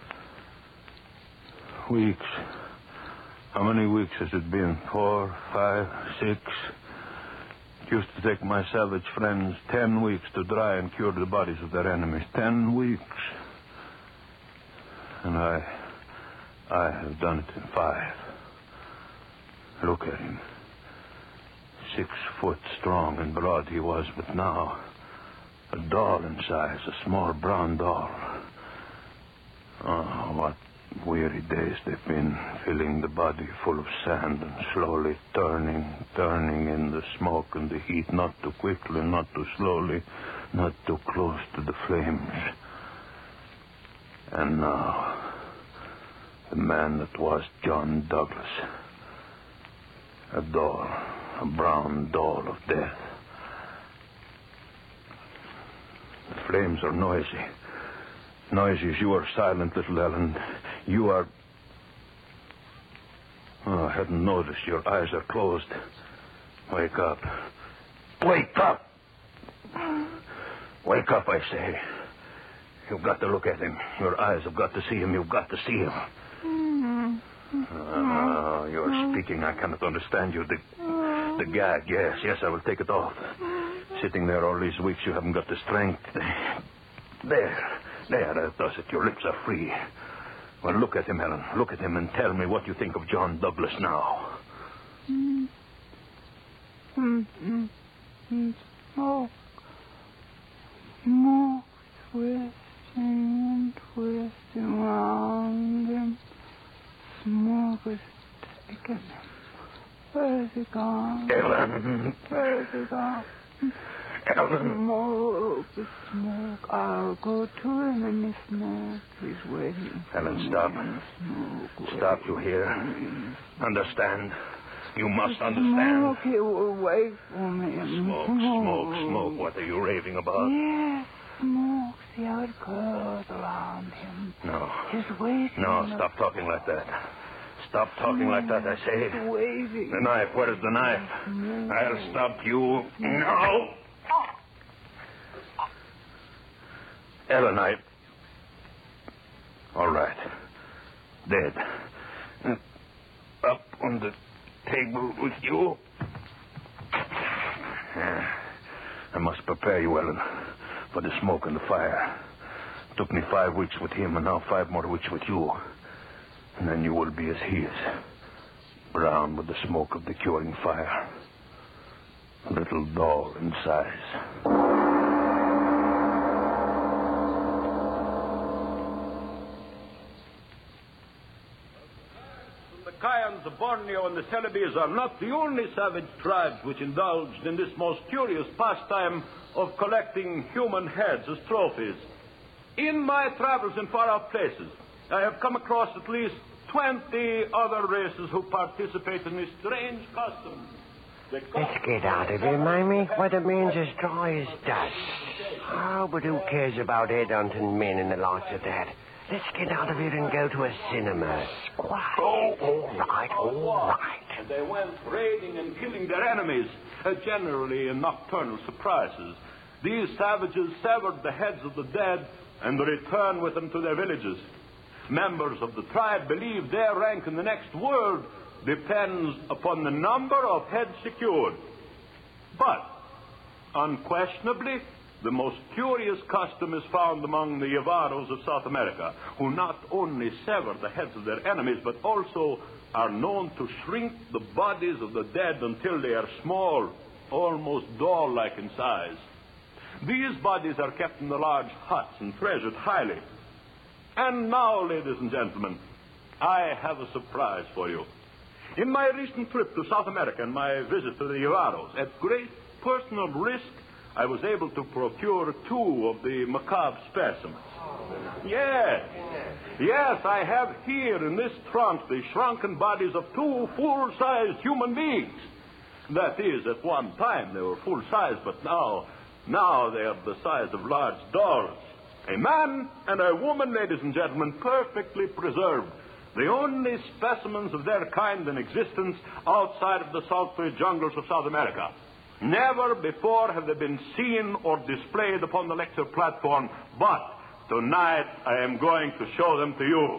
K: Weeks. How many weeks has it been? Four, five, six? It used to take my savage friends ten weeks to dry and cure the bodies of their enemies. Ten weeks. And I... I have done it in five. Look at him.
P: Six foot strong and broad he was, but now a doll in size, a small brown doll. Oh, what weary days they've been, filling the body full of sand and slowly turning, turning in the smoke and the heat, not too quickly, not too slowly, not too close to the flames. And now, the man that was John Douglas, a doll, a brown doll of death. The flames are noisy. Noisy as you are silent, little Ellen. You are... Oh, I hadn't noticed. Your eyes are closed. Wake up. Wake up! Wake up, I say. You've got to look at him. Your eyes have got to see him. You've got to see him. Oh, you're speaking. I cannot understand you. The, the gag, yes, yes, I will take it off. Sitting there all these weeks, you haven't got the strength. There, there, that does it. Your lips are free. Well, look at him, Ellen. Look at him and tell me what you think of John Douglas now.
M: Mm. Mm, mm, mm. Smoke. Smoke twisting and twisting around him. Smoke is taking him. Where is he gone?
P: Ellen.
M: Where is he gone?
P: Ellen.
M: Smoke, the smoke. I'll go to him in the smoke. He's waiting.
P: Ellen, stop. Stop, you hear? Understand. You must understand.
M: Smoke, he will wait for me.
P: Smoke, smoke, smoke. What are you raving about?
M: Yes, smoke. See how it curls around him.
P: No.
M: He's waiting.
P: No, stop talking like that. Stop talking like that, I say.
M: He's waiting.
P: The knife. Where is the knife? I'll stop you. No. Ellen, I... All right. Dead. Up on the table with you. I must prepare you, Ellen, for the smoke and the fire. It took me five weeks with him, and now five more weeks with you. And then you will be as he is. Brown with the smoke of the curing fire. A little doll in size.
K: Kayans, the Borneo, and the Celebes are not the only savage tribes which indulged in this most curious pastime of collecting human heads as trophies. In my travels in far-off places, I have come across at least twenty other races who participate in this strange custom.
D: Let's get out of here, Mamie. Why, the man's as dry as dust. Oh, but who cares about headhunting men and the likes of that? Let's get out of here and go to a cinema. Squat. Oh, all right, all right.
K: And they went raiding and killing their enemies, uh, generally in nocturnal surprises. These savages severed the heads of the dead and returned with them to their villages. Members of the tribe believe their rank in the next world depends upon the number of heads secured. But, unquestionably, the most curious custom is found among the Yavaros of South America, who not only sever the heads of their enemies, but also are known to shrink the bodies of the dead until they are small, almost doll-like in size. These bodies are kept in the large huts and treasured highly. And now, ladies and gentlemen, I have a surprise for you. In my recent trip to South America and my visit to the Yavaros, at great personal risk, I was able to procure two of the macabre specimens. Yes, yes, I have here in this trunk the shrunken bodies of two full-sized human beings. That is, at one time they were full-size, but now, now they are the size of large dolls. A man and a woman, ladies and gentlemen, perfectly preserved. The only specimens of their kind in existence outside of the sultry jungles of South America. Never before have they been seen or displayed upon the lecture platform, but tonight I am going to show them to you.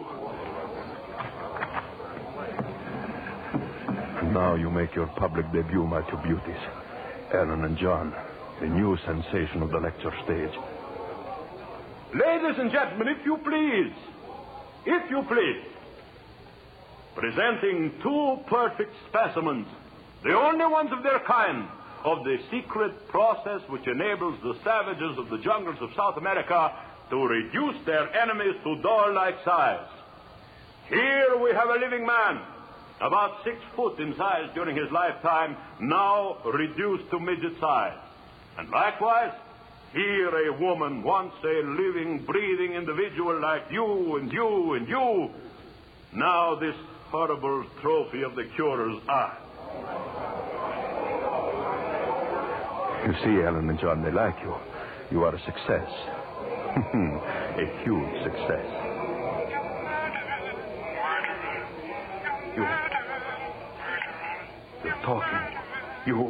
P: Now you make your public debut, my two beauties, Ellen and John, the new sensation of the lecture stage.
K: Ladies and gentlemen, if you please, if you please, presenting two perfect specimens the only ones of their kind, of the secret process which enables the savages of the jungles of South America to reduce their enemies to doll-like size. Here we have a living man, about six foot in size during his lifetime, now reduced to midget size. And likewise, here a woman, once a living, breathing individual like you and you and you, now this horrible trophy of the curer's eye.
P: You see, Ellen and John, they like you. You are a success. A huge success. You... You're talking. You...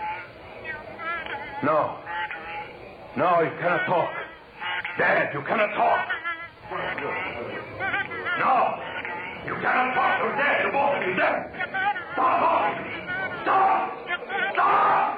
P: No. No, you cannot talk. Dad, you cannot talk. No. You cannot talk. You're dead. You're both of you dead. Stop talking. Stop. Stop.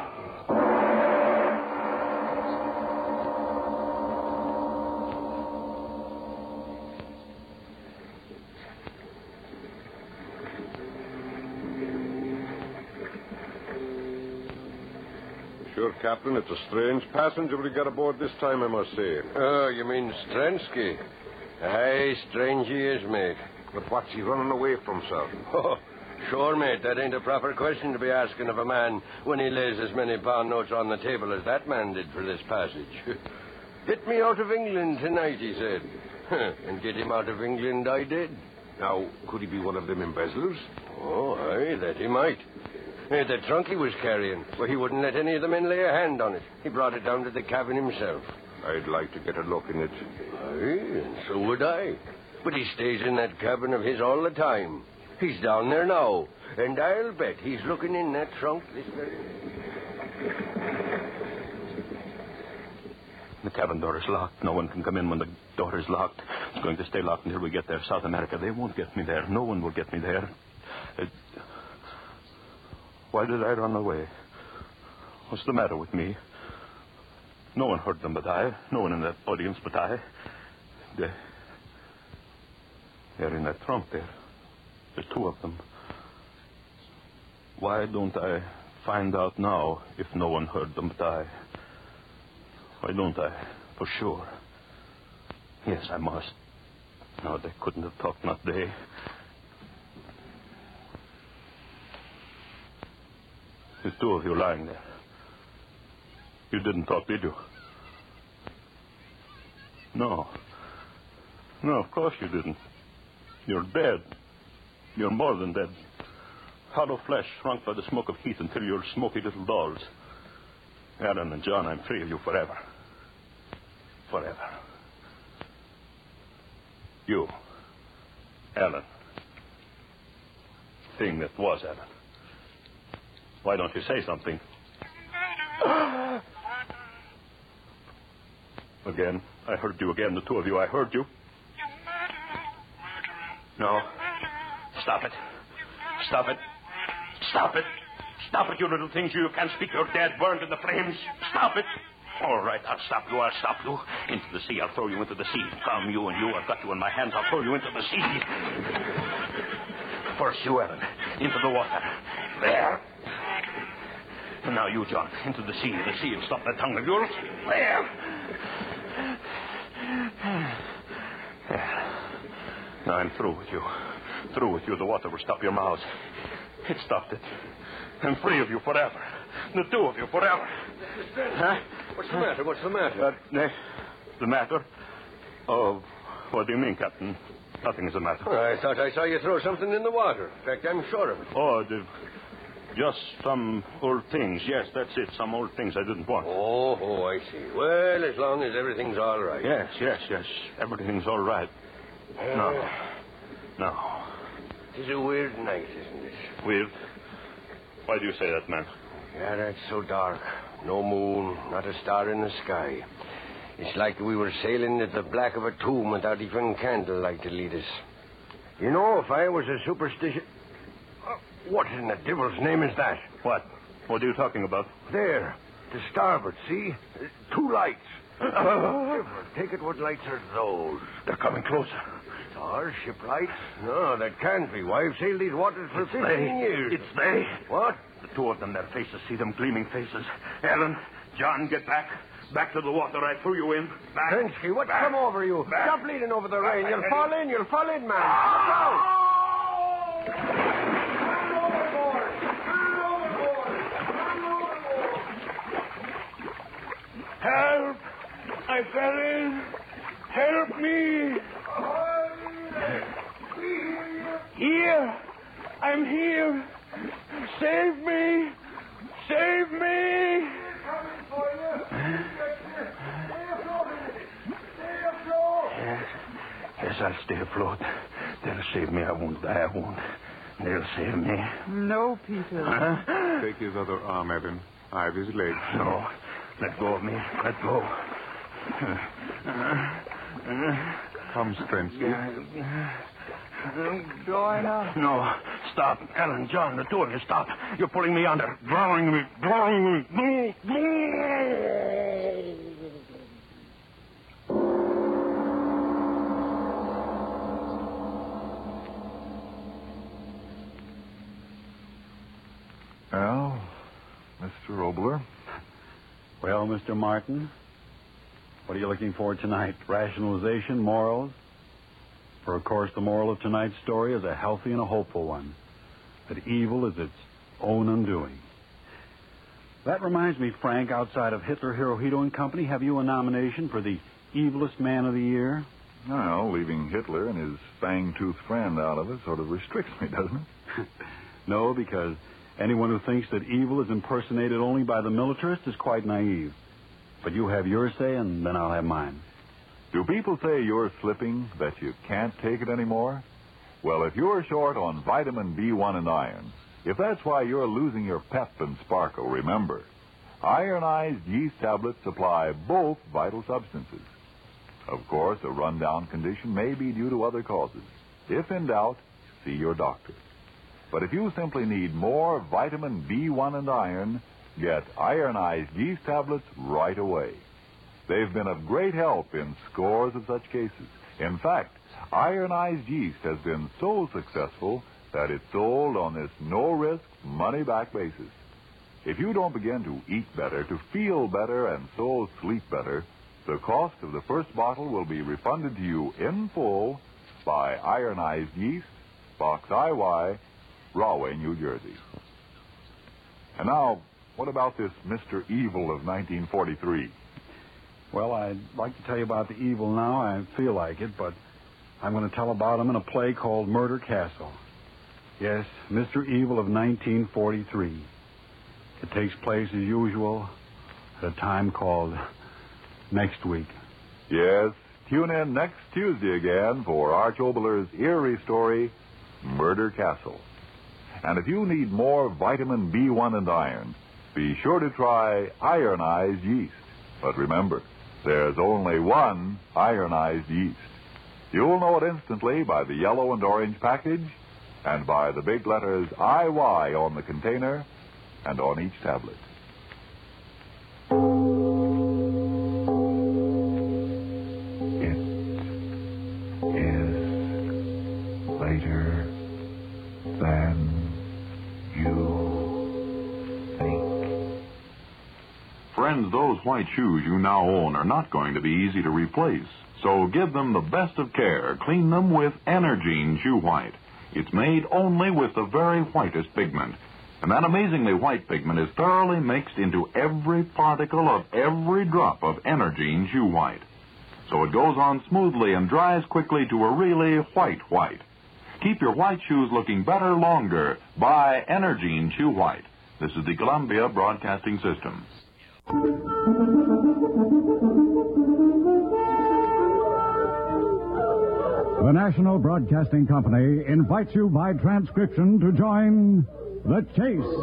L: Sure, Captain, it's a strange passenger we got aboard this time, I must say.
Q: Oh, you mean Strensky? Aye, strange he is, mate.
L: But what's he running away from, sir?
Q: Oh, sure, mate, that ain't a proper question to be asking of a man when he lays as many pound notes on the table as that man did for this passage. Hit me out of England tonight, he said. And get him out of England I did.
L: Now, could he be one of them embezzlers?
Q: Oh, aye, that he might. Hey, the trunk he was carrying, well, he wouldn't let any of the men lay a hand on it. He brought it down to the cabin himself.
L: I'd like to get a look in it.
Q: Aye, and so would I. But he stays in that cabin of his all the time. He's down there now, and I'll bet he's looking in that trunk this very...
P: The cabin door is locked. No one can come in when the door is locked. It's going to stay locked until we get there. South America, they won't get me there. No one will get me there. It... Why did I run away? What's the matter with me? No one heard them but I. No one in that audience but I. They... They're in that trunk there. There's two of them. Why don't I find out now if no one heard them but I? Why don't I? For sure. Yes, I must. No, they couldn't have talked, not they. There's two of you lying there. You didn't talk, did you? No. No, of course you didn't. You're dead. You're more than dead. Hollow flesh shrunk by the smoke of heat until you're smoky little dolls. Aaron and John, I'm free of you forever. Forever. You, Alan. Thing that was Alan. Why don't you say something? Again. I heard you again, the two of you. I heard you. No. Stop it. Stop it. Stop it. Stop it, you little things. You can't speak. You're dead, burned in the flames. Stop it. All right, I'll stop you. I'll stop you. Into the sea. I'll throw you into the sea. Come, you and you. I've got you in my hands. I'll throw you into the sea. First you, Ellen. Into the water. There. And now you, John. Into the sea. The sea will stop that tongue of yours. There. There. Now I'm through with you. Through with you. The water will stop your mouths. It stopped it. I'm free of you forever. The two of you forever.
Q: Huh? What's the matter? What's the matter?
P: Uh, the, the matter? Oh, what do you mean, Captain? Nothing is the matter.
Q: Well, I thought I saw you throw something in the water. In fact, I'm sure of it.
P: Oh, the, just some old things. Yes, that's it. Some old things I didn't want.
Q: Oh, oh, I see. Well, as long as everything's all right.
P: Yes, yes, yes. Everything's all right.
Q: Uh,
P: no. No.
Q: It is a weird night, isn't it?
P: Weird? Why do you say that, man?
Q: Yeah, that's so dark. No moon, not a star in the sky. It's like we were sailing at the black of a tomb without even candlelight to lead us. You know, if I was a superstitious... Uh, what in the devil's name is that?
P: What? What are you talking about?
Q: There, to starboard, see? Uh, two lights. Uh, take it, what lights are those?
P: They're coming closer.
Q: It's Our shipwright? No, that can't be. Why, I've sailed these waters for
P: It's
Q: fifteen
P: they.
Q: years.
P: It's they.
Q: What?
P: The two of them, their faces, see them gleaming faces. Ellen, John, get back. Back to the water I threw you in. Back.
Q: Trensky, what's
P: Back.
Q: come over you?
P: Back.
Q: Stop leaning over the rain.
P: Back,
Q: You'll
P: I
Q: fall
P: tell you.
Q: in. You'll fall in, man. Look out.
P: Help! I fell in. Help me. Here. I'm here. Save me. Save me. Yes. Yes, I'll stay afloat. They'll save me. I won't die. I won't. They'll save me.
M: No, Peter.
P: Huh?
N: Take his other arm, Evan. I have his leg.
P: No. Let go of me. Let go.
N: Come, Strensky.
M: I'm going up.
P: No. Stop. Ellen, John, the two of you, stop. You're pulling me under. Drowning me. Drowning me.
H: Well, Mister Obler.
I: Well, Mister Martin, what are you looking for tonight? Rationalization, morals? For, of course, the moral of tonight's story is a healthy and a hopeful one, that evil is its own undoing. That reminds me, Frank, outside of Hitler, Hirohito and Company, have you a nomination for the evilest man of the year?
H: Well, leaving Hitler and his fang-toothed friend out of it sort of restricts me, doesn't it?
I: No, because anyone who thinks that evil is impersonated only by the militarist is quite naive. But you have your say, and then I'll have mine.
H: Do people say you're slipping, that you can't take it anymore? Well, if you're short on vitamin B one and iron, if that's why you're losing your pep and sparkle, remember, ironized yeast tablets supply both vital substances. Of course, a rundown condition may be due to other causes. If in doubt, see your doctor. But if you simply need more vitamin B one and iron, get ironized yeast tablets right away. They've been of great help in scores of such cases. In fact, ironized yeast has been so successful that it's sold on this no-risk, money-back basis. If you don't begin to eat better, to feel better, and so sleep better, the cost of the first bottle will be refunded to you in full by Ironized Yeast, Box I Y, Rahway, New Jersey. And now, what about this Mister Evil of nineteen forty-three?
I: Well, I'd like to tell you about the evil now. I feel like it, but I'm going to tell about him in a play called Murder Castle. Yes, Mister Evil of nineteen forty-three. It takes place, as usual, at a time called next week.
H: Yes, tune in next Tuesday again for Arch Obler's eerie story, Murder Castle. And if you need more vitamin B one and iron, be sure to try ironized yeast. But remember, there's only one ironized yeast. You'll know it instantly by the yellow and orange package and by the big letters I Y on the container and on each tablet.
P: Later than you think.
H: Friends, those white shoes you now own are not going to be easy to replace. So give them the best of care. Clean them with Energine Shoe White. It's made only with the very whitest pigment. And that amazingly white pigment is thoroughly mixed into every particle of every drop of Energine Shoe White. So it goes on smoothly and dries quickly to a really white white. Keep your white shoes looking better longer. Buy Energine Shoe White. This is the Columbia Broadcasting System.
R: The National Broadcasting Company invites you by transcription to join The Chase.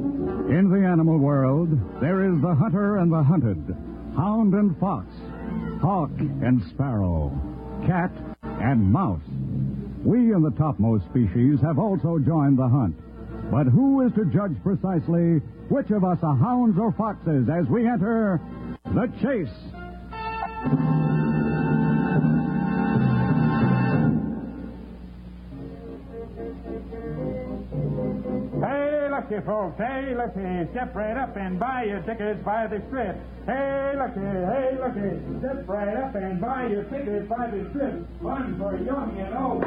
R: In the animal world, there is the hunter and the hunted, hound and fox, hawk and sparrow, cat and mouse. We in the topmost species have also joined the hunt. But who is to judge precisely which of us are hounds or foxes as we enter the chase?
S: Hey, looky, folks. Hey, looky. Step right up and buy your tickets by the strip. Hey, looky. Hey, looky. Step right up and buy your tickets by the strip. One for young and old.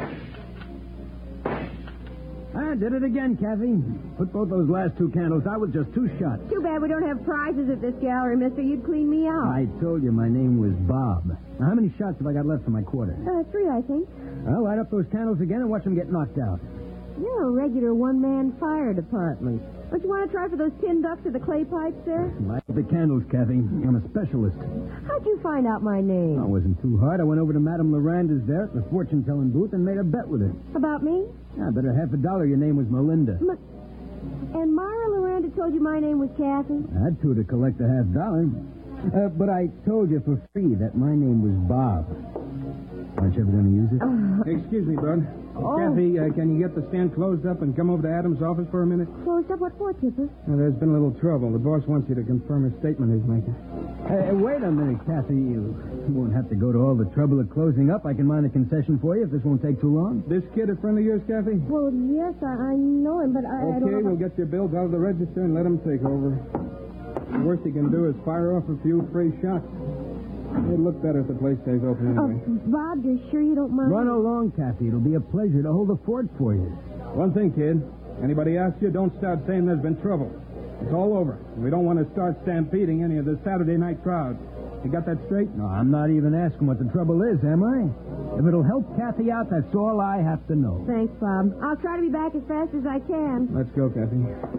T: I did it again, Kathy. Put both those last two candles out with just two shots.
U: Too bad we don't have prizes at this gallery, mister. You'd clean me out.
T: I told you my name was Bob. Now, how many shots have I got left for my quarter?
U: Uh, three, I think.
T: Well, light up those candles again and watch them get knocked out.
U: You're a regular one-man fire department. Don't you want to try for those tin ducks or the clay pipes there?
T: Light the candles, Kathy. I'm a specialist.
U: How'd you find out my name?
T: Oh, it wasn't too hard. I went over to Madame Loranda's there at the fortune-telling booth and made a bet with her.
U: About me?
T: I bet her half a dollar your name was Melinda.
U: M- and Myra Loranda told you my name was Kathy?
T: I had to to collect a half dollar. Uh, but I told you for free that my name was Bob. Aren't you ever going to use it?
U: Uh,
S: Excuse me, Bud.
U: Oh.
S: Kathy, uh, can you get the stand closed up and come over to Adam's office for a minute?
U: Closed up? What for, Tipper?
S: Well, there's been a little trouble. The boss wants you to confirm a statement he's making.
T: Hey, wait a minute, Kathy. You won't have to go to all the trouble of closing up. I can mind the concession for you if this won't take too long.
S: This kid a friend of yours, Kathy?
U: Well, yes, I, I know him, but I, I don't
S: Okay,
U: know...
S: we'll get your bills out of the register and let him take over. The worst he can do is fire off a few free shots. It'll look better if the place stays open anyway.
U: Oh, Bob, you're sure you don't mind?
T: Run along, Kathy. It'll be a pleasure to hold the fort for you.
S: One thing, kid. Anybody asks you, don't start saying there's been trouble. It's all over. We don't want to start stampeding any of the Saturday night crowd. You got that straight?
T: No, I'm not even asking what the trouble is, am I? If it'll help Kathy out, that's all I have to know.
U: Thanks, Bob. I'll try to be back as fast as I can.
S: Let's go, Kathy.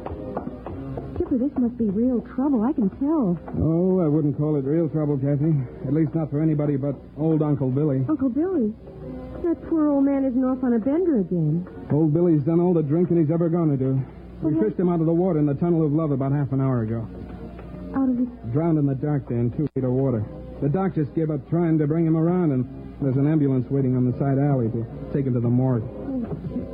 U: Tipper, this must be real trouble. I can tell.
S: Oh, I wouldn't call it real trouble, Kathy. At least not for anybody but old Uncle Billy.
U: Uncle Billy? That poor old man isn't off on a bender again.
S: Old Billy's done all the drinking he's ever going to do. We
U: What
S: fished him out of the water in the Tunnel of Love about half an hour ago.
U: Out of the...
S: Drowned in the dark there in two feet of water. The doc just gave up trying to bring him around, and there's an ambulance waiting on the side alley to take him to the morgue.
U: Oh,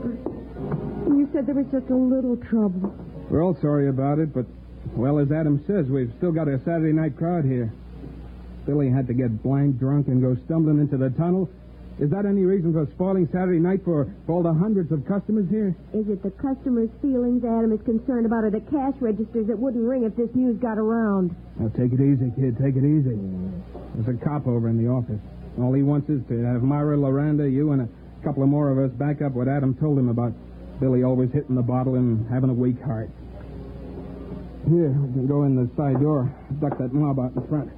U: Tipper. You said there was just a little trouble.
S: We're all sorry about it, but, well, as Adam says, we've still got a Saturday night crowd here. Billy had to get blank drunk and go stumbling into the tunnel. Is that any reason for spoiling Saturday night for, for all the hundreds of customers here?
U: Is it the customers' feelings Adam is concerned about, or the cash registers that wouldn't ring if this news got around?
S: Now, take it easy, kid. Take it easy. There's a cop over in the office. All he wants is to have Myra, Loranda, you, and a couple of more of us back up what Adam told him about Billy always hitting the bottle and having a weak heart. Here, we can go in the side door. Duck that mob out in front.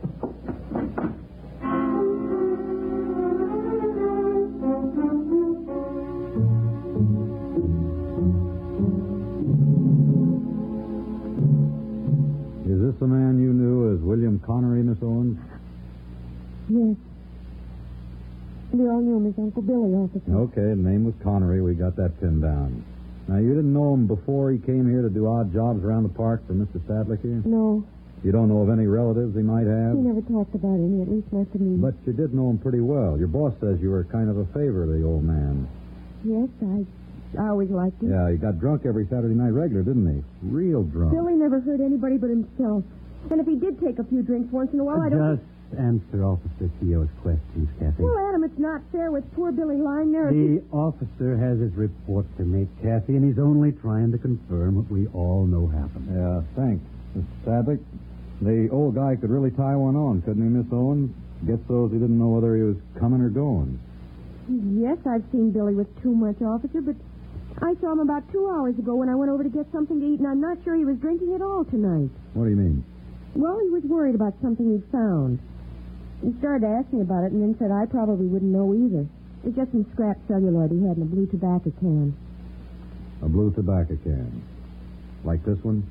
R: Is this the man you knew as William Connery, Miss Owens?
U: Yes. We all knew him as Uncle Billy, officer.
R: Okay, the name was Connery. We got that pinned down. Now, you didn't know him before he came here to do odd jobs around the park for Mister Sadlick here?
U: No.
R: You don't know of any relatives he might have?
U: He never talked about any, at least not to me.
R: But you did know him pretty well. Your boss says you were kind of a favor of the old man.
U: Yes, I I always liked him.
R: Yeah, he got drunk every Saturday night regular, didn't he? Real drunk.
U: Billy never hurt anybody but himself. And if he did take a few drinks once in a while, I don't...
T: Just answer Officer Keogh's questions, Kathy.
U: Well, Adam, it's not fair with poor Billy lying there.
T: The officer has his report to make, Kathy, and he's only trying to confirm what we all know happened.
R: Yeah, thanks, Mister Sadlick. The old guy could really tie one on, couldn't he, Miss Owens? Get those he didn't know whether he was coming or going.
U: Yes, I've seen Billy with too much, officer, but I saw him about two hours ago when I went over to get something to eat, and I'm not sure he was drinking at all tonight.
R: What do you mean?
U: Well, he was worried about something he'd found. He started asking about it and then said I probably wouldn't know either. It's just some scrap celluloid he had in a blue tobacco can.
R: A blue tobacco can. Like this one?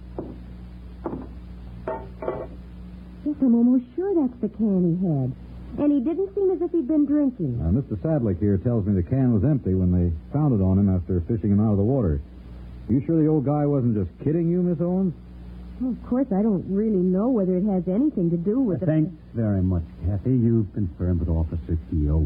U: Yes, I'm almost sure that's the can he had. And he didn't seem as if he'd been drinking.
R: Now, Mister Sadlick here tells me the can was empty when they found it on him after fishing him out of the water. You sure the old guy wasn't just kidding you, Miss Owens?
U: Well, of course, I don't really know whether it has anything to do with the...
R: Thanks very much, Kathy. You've been firm with Officer Keogh.